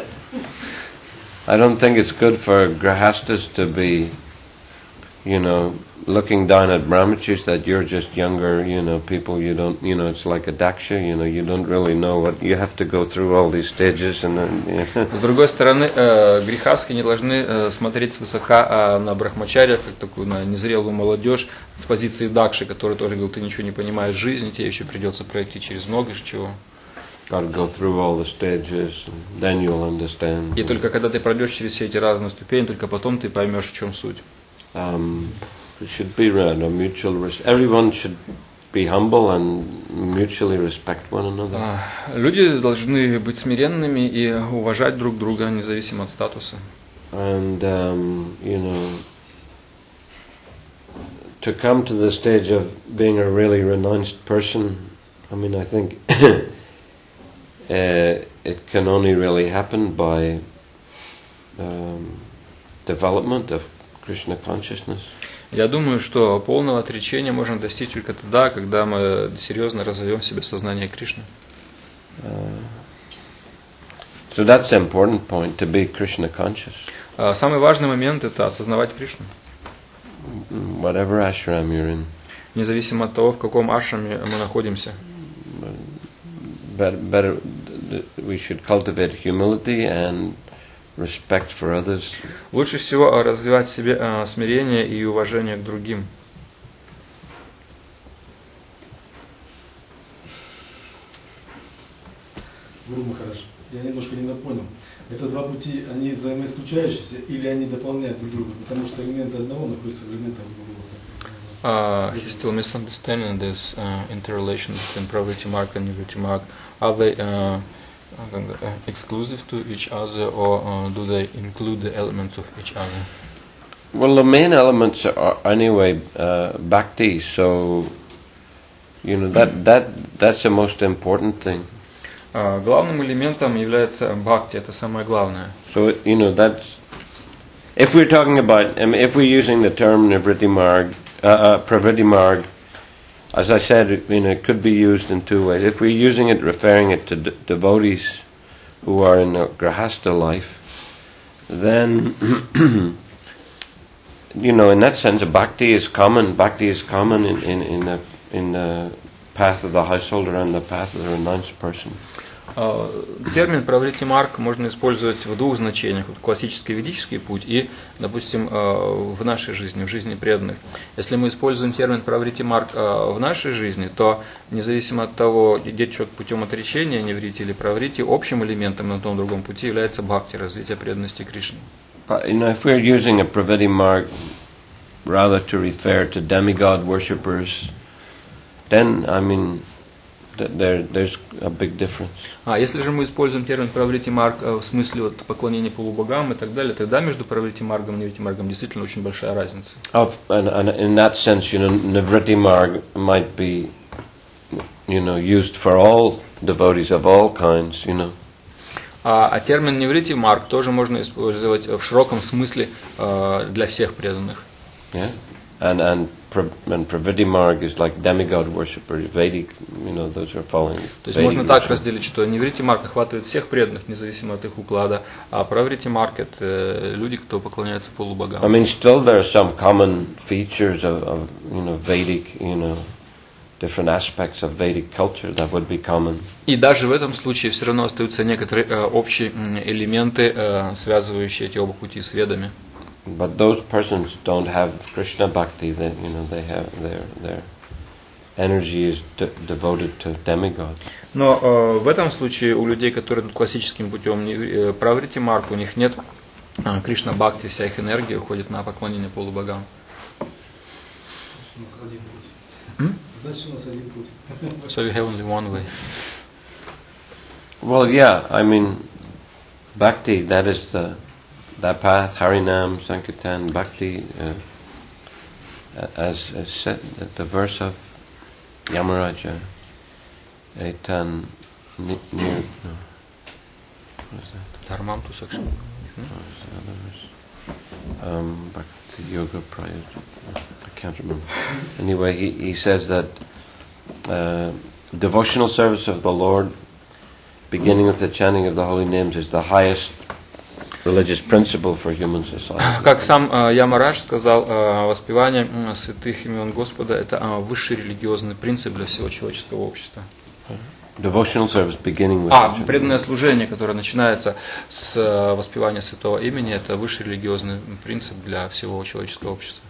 I don't think it's good for grihastas to be, you know, looking down at brahmacharis that you're just younger, you know, people. You don't, you know, it's like a daksha. You know, you don't really know what you have to go through all these stages, and then. You know. С другой стороны, э, грехастки не должны э, смотреть свысока э, на брахмачарьев, как такую на незрелую молодежь с позиции дакши, который тоже говорил, ты ничего не понимаешь в жизни, тебе еще придется пройти через много чего. Go through all the stages, and then you'll understand. И только когда ты пройдешь через все эти разные ступени, только потом ты поймешь, в чем суть. Um, it should be a mutual respect. Everyone should be humble and mutually respect one another. Люди должны быть смиренными и уважать друг друга, независимо от статуса. And um, you know, to come to the stage of being a really renounced person, I mean, I think uh, it can only really happen by um, development of Krishna consciousness. Я думаю, что полного отречения можно достичь только тогда, когда мы серьезно развиваем в себе сознание Кришны. Uh, so that's the important point, to be Krishna conscious. А самый важный момент — это осознавать Кришну. Whatever ashram you're in. Независимо от того, в каком ашраме мы находимся. Better, better, we should cultivate humility and respect for others. Лучше всего развивать в себе э, смирение и уважение к другим. Гуру Махарадж, я немножко недопонял. Это два пути, они взаимоисключающиеся или они дополняют друг друга? Потому что элементы одного находятся в элементах другого. Uh, he's still misunderstanding this uh, interrelation between Pravriti Marg and Nivritti Marg. Are they uh, uh, exclusive to each other, or uh, do they include the elements of each other? Well, the main elements are anyway uh, bhakti, so you know that that that's the most important thing. Uh, главным элементом является бхакти, это самое главное. So you know that's if we're talking about, I mean, if we're using the term Nivritti Marg, uh, uh, Pravritti Marg, as I said, it, you know, it could be used in two ways. If we're using it, referring it to de- devotees who are in a grahastha life, then you know, in that sense, a bhakti is common. Bhakti is common in in in the in the path of the householder and the path of the renounced person. Термин Праврити Марг можно использовать в двух значениях. Вот классический ведический путь и, допустим, в нашей жизни, в жизни преданных. Если мы используем термин Праврити Марг в нашей жизни, то независимо от того, идет человек путем отречения, неврити или праврити, общим элементом на том другом пути является бхакти, развитие преданности Кришне. Uh, you know, if we're using a Pravritti Marg rather to refer to demigod worshippers, then, I mean, th- there, there's a big difference. А если же мы используем термин Праврити Марг в смысле вот, поклонения полубогам и так далее, тогда между Праврити Маргом и Ниврити Маргом действительно очень большая разница. Of, and, and in that sense, you know, Nivritti Marg might be, you know, used for all devotees of all kinds, you know. А, а термин Ниврити Марг тоже можно использовать в широком смысле э, для всех преданных. Yeah, and and and Pravritti Marg is like demigod worshippers, Vedic, you know, those are following. То есть можно так разделить, что Ниврити Марг охватывает всех преданных, независимо от их уклада, а Праврити Марг — это люди, кто поклоняется полубогам. I mean, still there are some common features of, of you know Vedic, you know, different aspects of Vedic culture that would be common. И даже в этом случае все равно остаются некоторые э, общие элементы, э, связывающие эти оба пути с ведами. But those persons don't have Krishna bhakti. That you know they have their their energy is de- devoted to demigods. Но э, в этом случае у людей, которые идут классическим путем э, Праврити Марг, у них нет э, Кришна бхакти, вся их энергия уходит на поклонение полубогам. Значит, у нас один путь. So you have only one way. Well, yeah, I mean, bhakti, that is the that path, Harinam, Sankirtan, bhakti, uh, as, as said at the verse of Yamaraja, Etan Nir, no, what is that? Dharmam tu saksham. What is the other verse? Um, Bhakti Yoga Prayas, I can't remember. Anyway, he, he says that uh, devotional service of the Lord, beginning with the chanting of the holy names, is the highest religious principle for human society. Как сам э, Ямарадж сказал, э, воспевание э, святых имен Господа — это э, высший религиозный принцип для всего человеческого общества. Devotional service beginning with А, преданное служение, которое начинается с э, воспевания святого имени, это высший религиозный принцип для всего человеческого общества.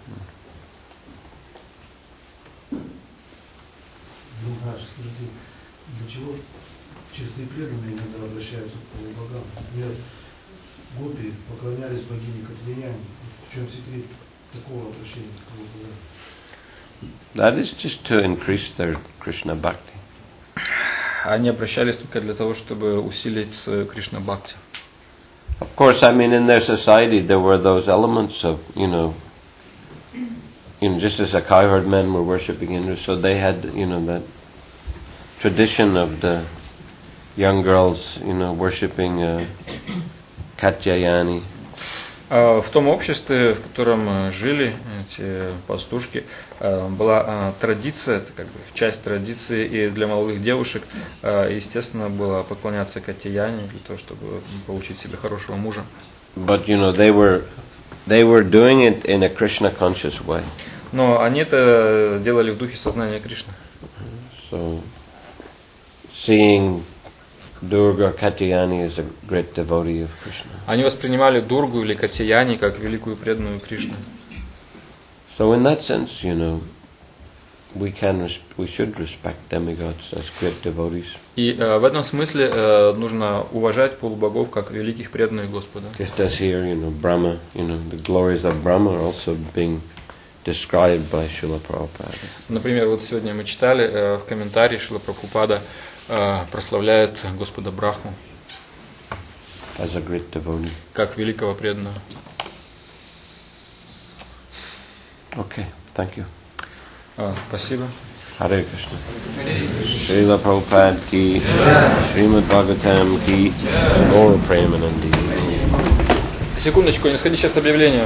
Ну, Маша, скажите, для чего чистые преданные иногда обращаются к полубогам? Например, гопи поклонялись богине Катрияне. В чем секрет такого обращения к полубогам? That is just to increase their Krishna bhakti. Они обращались только для того, чтобы усилить Кришна бхакти. Of course, I mean, in their society there were those elements of, you know, you know, just as the cowherd men were worshipping Indra, so they had, you know, that tradition of the young girls, you know, worshipping uh, Katyayani. В том обществе, в котором жили эти пастушки, была традиция, это как бы часть традиции, и для молодых девушек, естественно, было поклоняться Катьяне для того, чтобы получить себе хорошего мужа. But you know, they were they were doing it in a Krishna conscious way. Но они это делали в духе сознания Кришны. So, seeing Durga Katyayani is a great devotee of Krishna. Они воспринимали Дургу или Катьяни как великую преданную Кришну. So in that sense, you know, we can we should respect demigods as great devotees. И э, в этом смысле э, нужно уважать полубогов как великих преданных Господа. Just as here, you know, Brahma, you know, the glories of Brahma are also being described by Srila Prabhupada. Например, вот сегодня мы читали э, в комментарии Шрила Прабхупада прославляет Господа Брахму as a great devotee. Как великого преданного. Okay, thank you. А, спасибо. Hare Krishna. Srila Prabhupada ki, Srimad Bhagavatam ki, Gaura Premanandi. Секундочку, не сходи, сейчас объявление.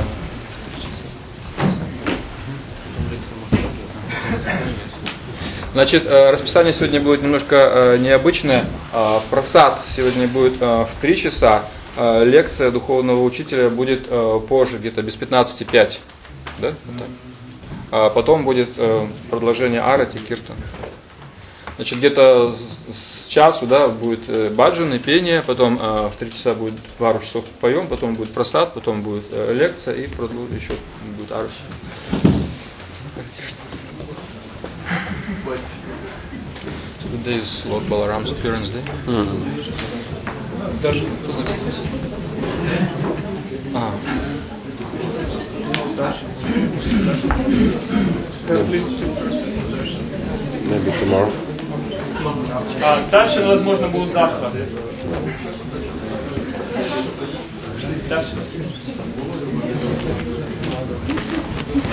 Значит, расписание сегодня будет немножко необычное. В просад сегодня будет в три часа. Лекция духовного учителя будет позже, где-то без пятнадцати пять. Да? А потом будет продолжение арати, киртан. Значит, где-то с часу, да, будет баджаны, пение, потом в три часа будет пару часов поем, потом будет просад, потом будет лекция и еще будет арати. Today is Lord Balaram's appearance day. Mm-hmm. Ah. Maybe tomorrow. А, дальше, возможно, будут завтра. Дальше.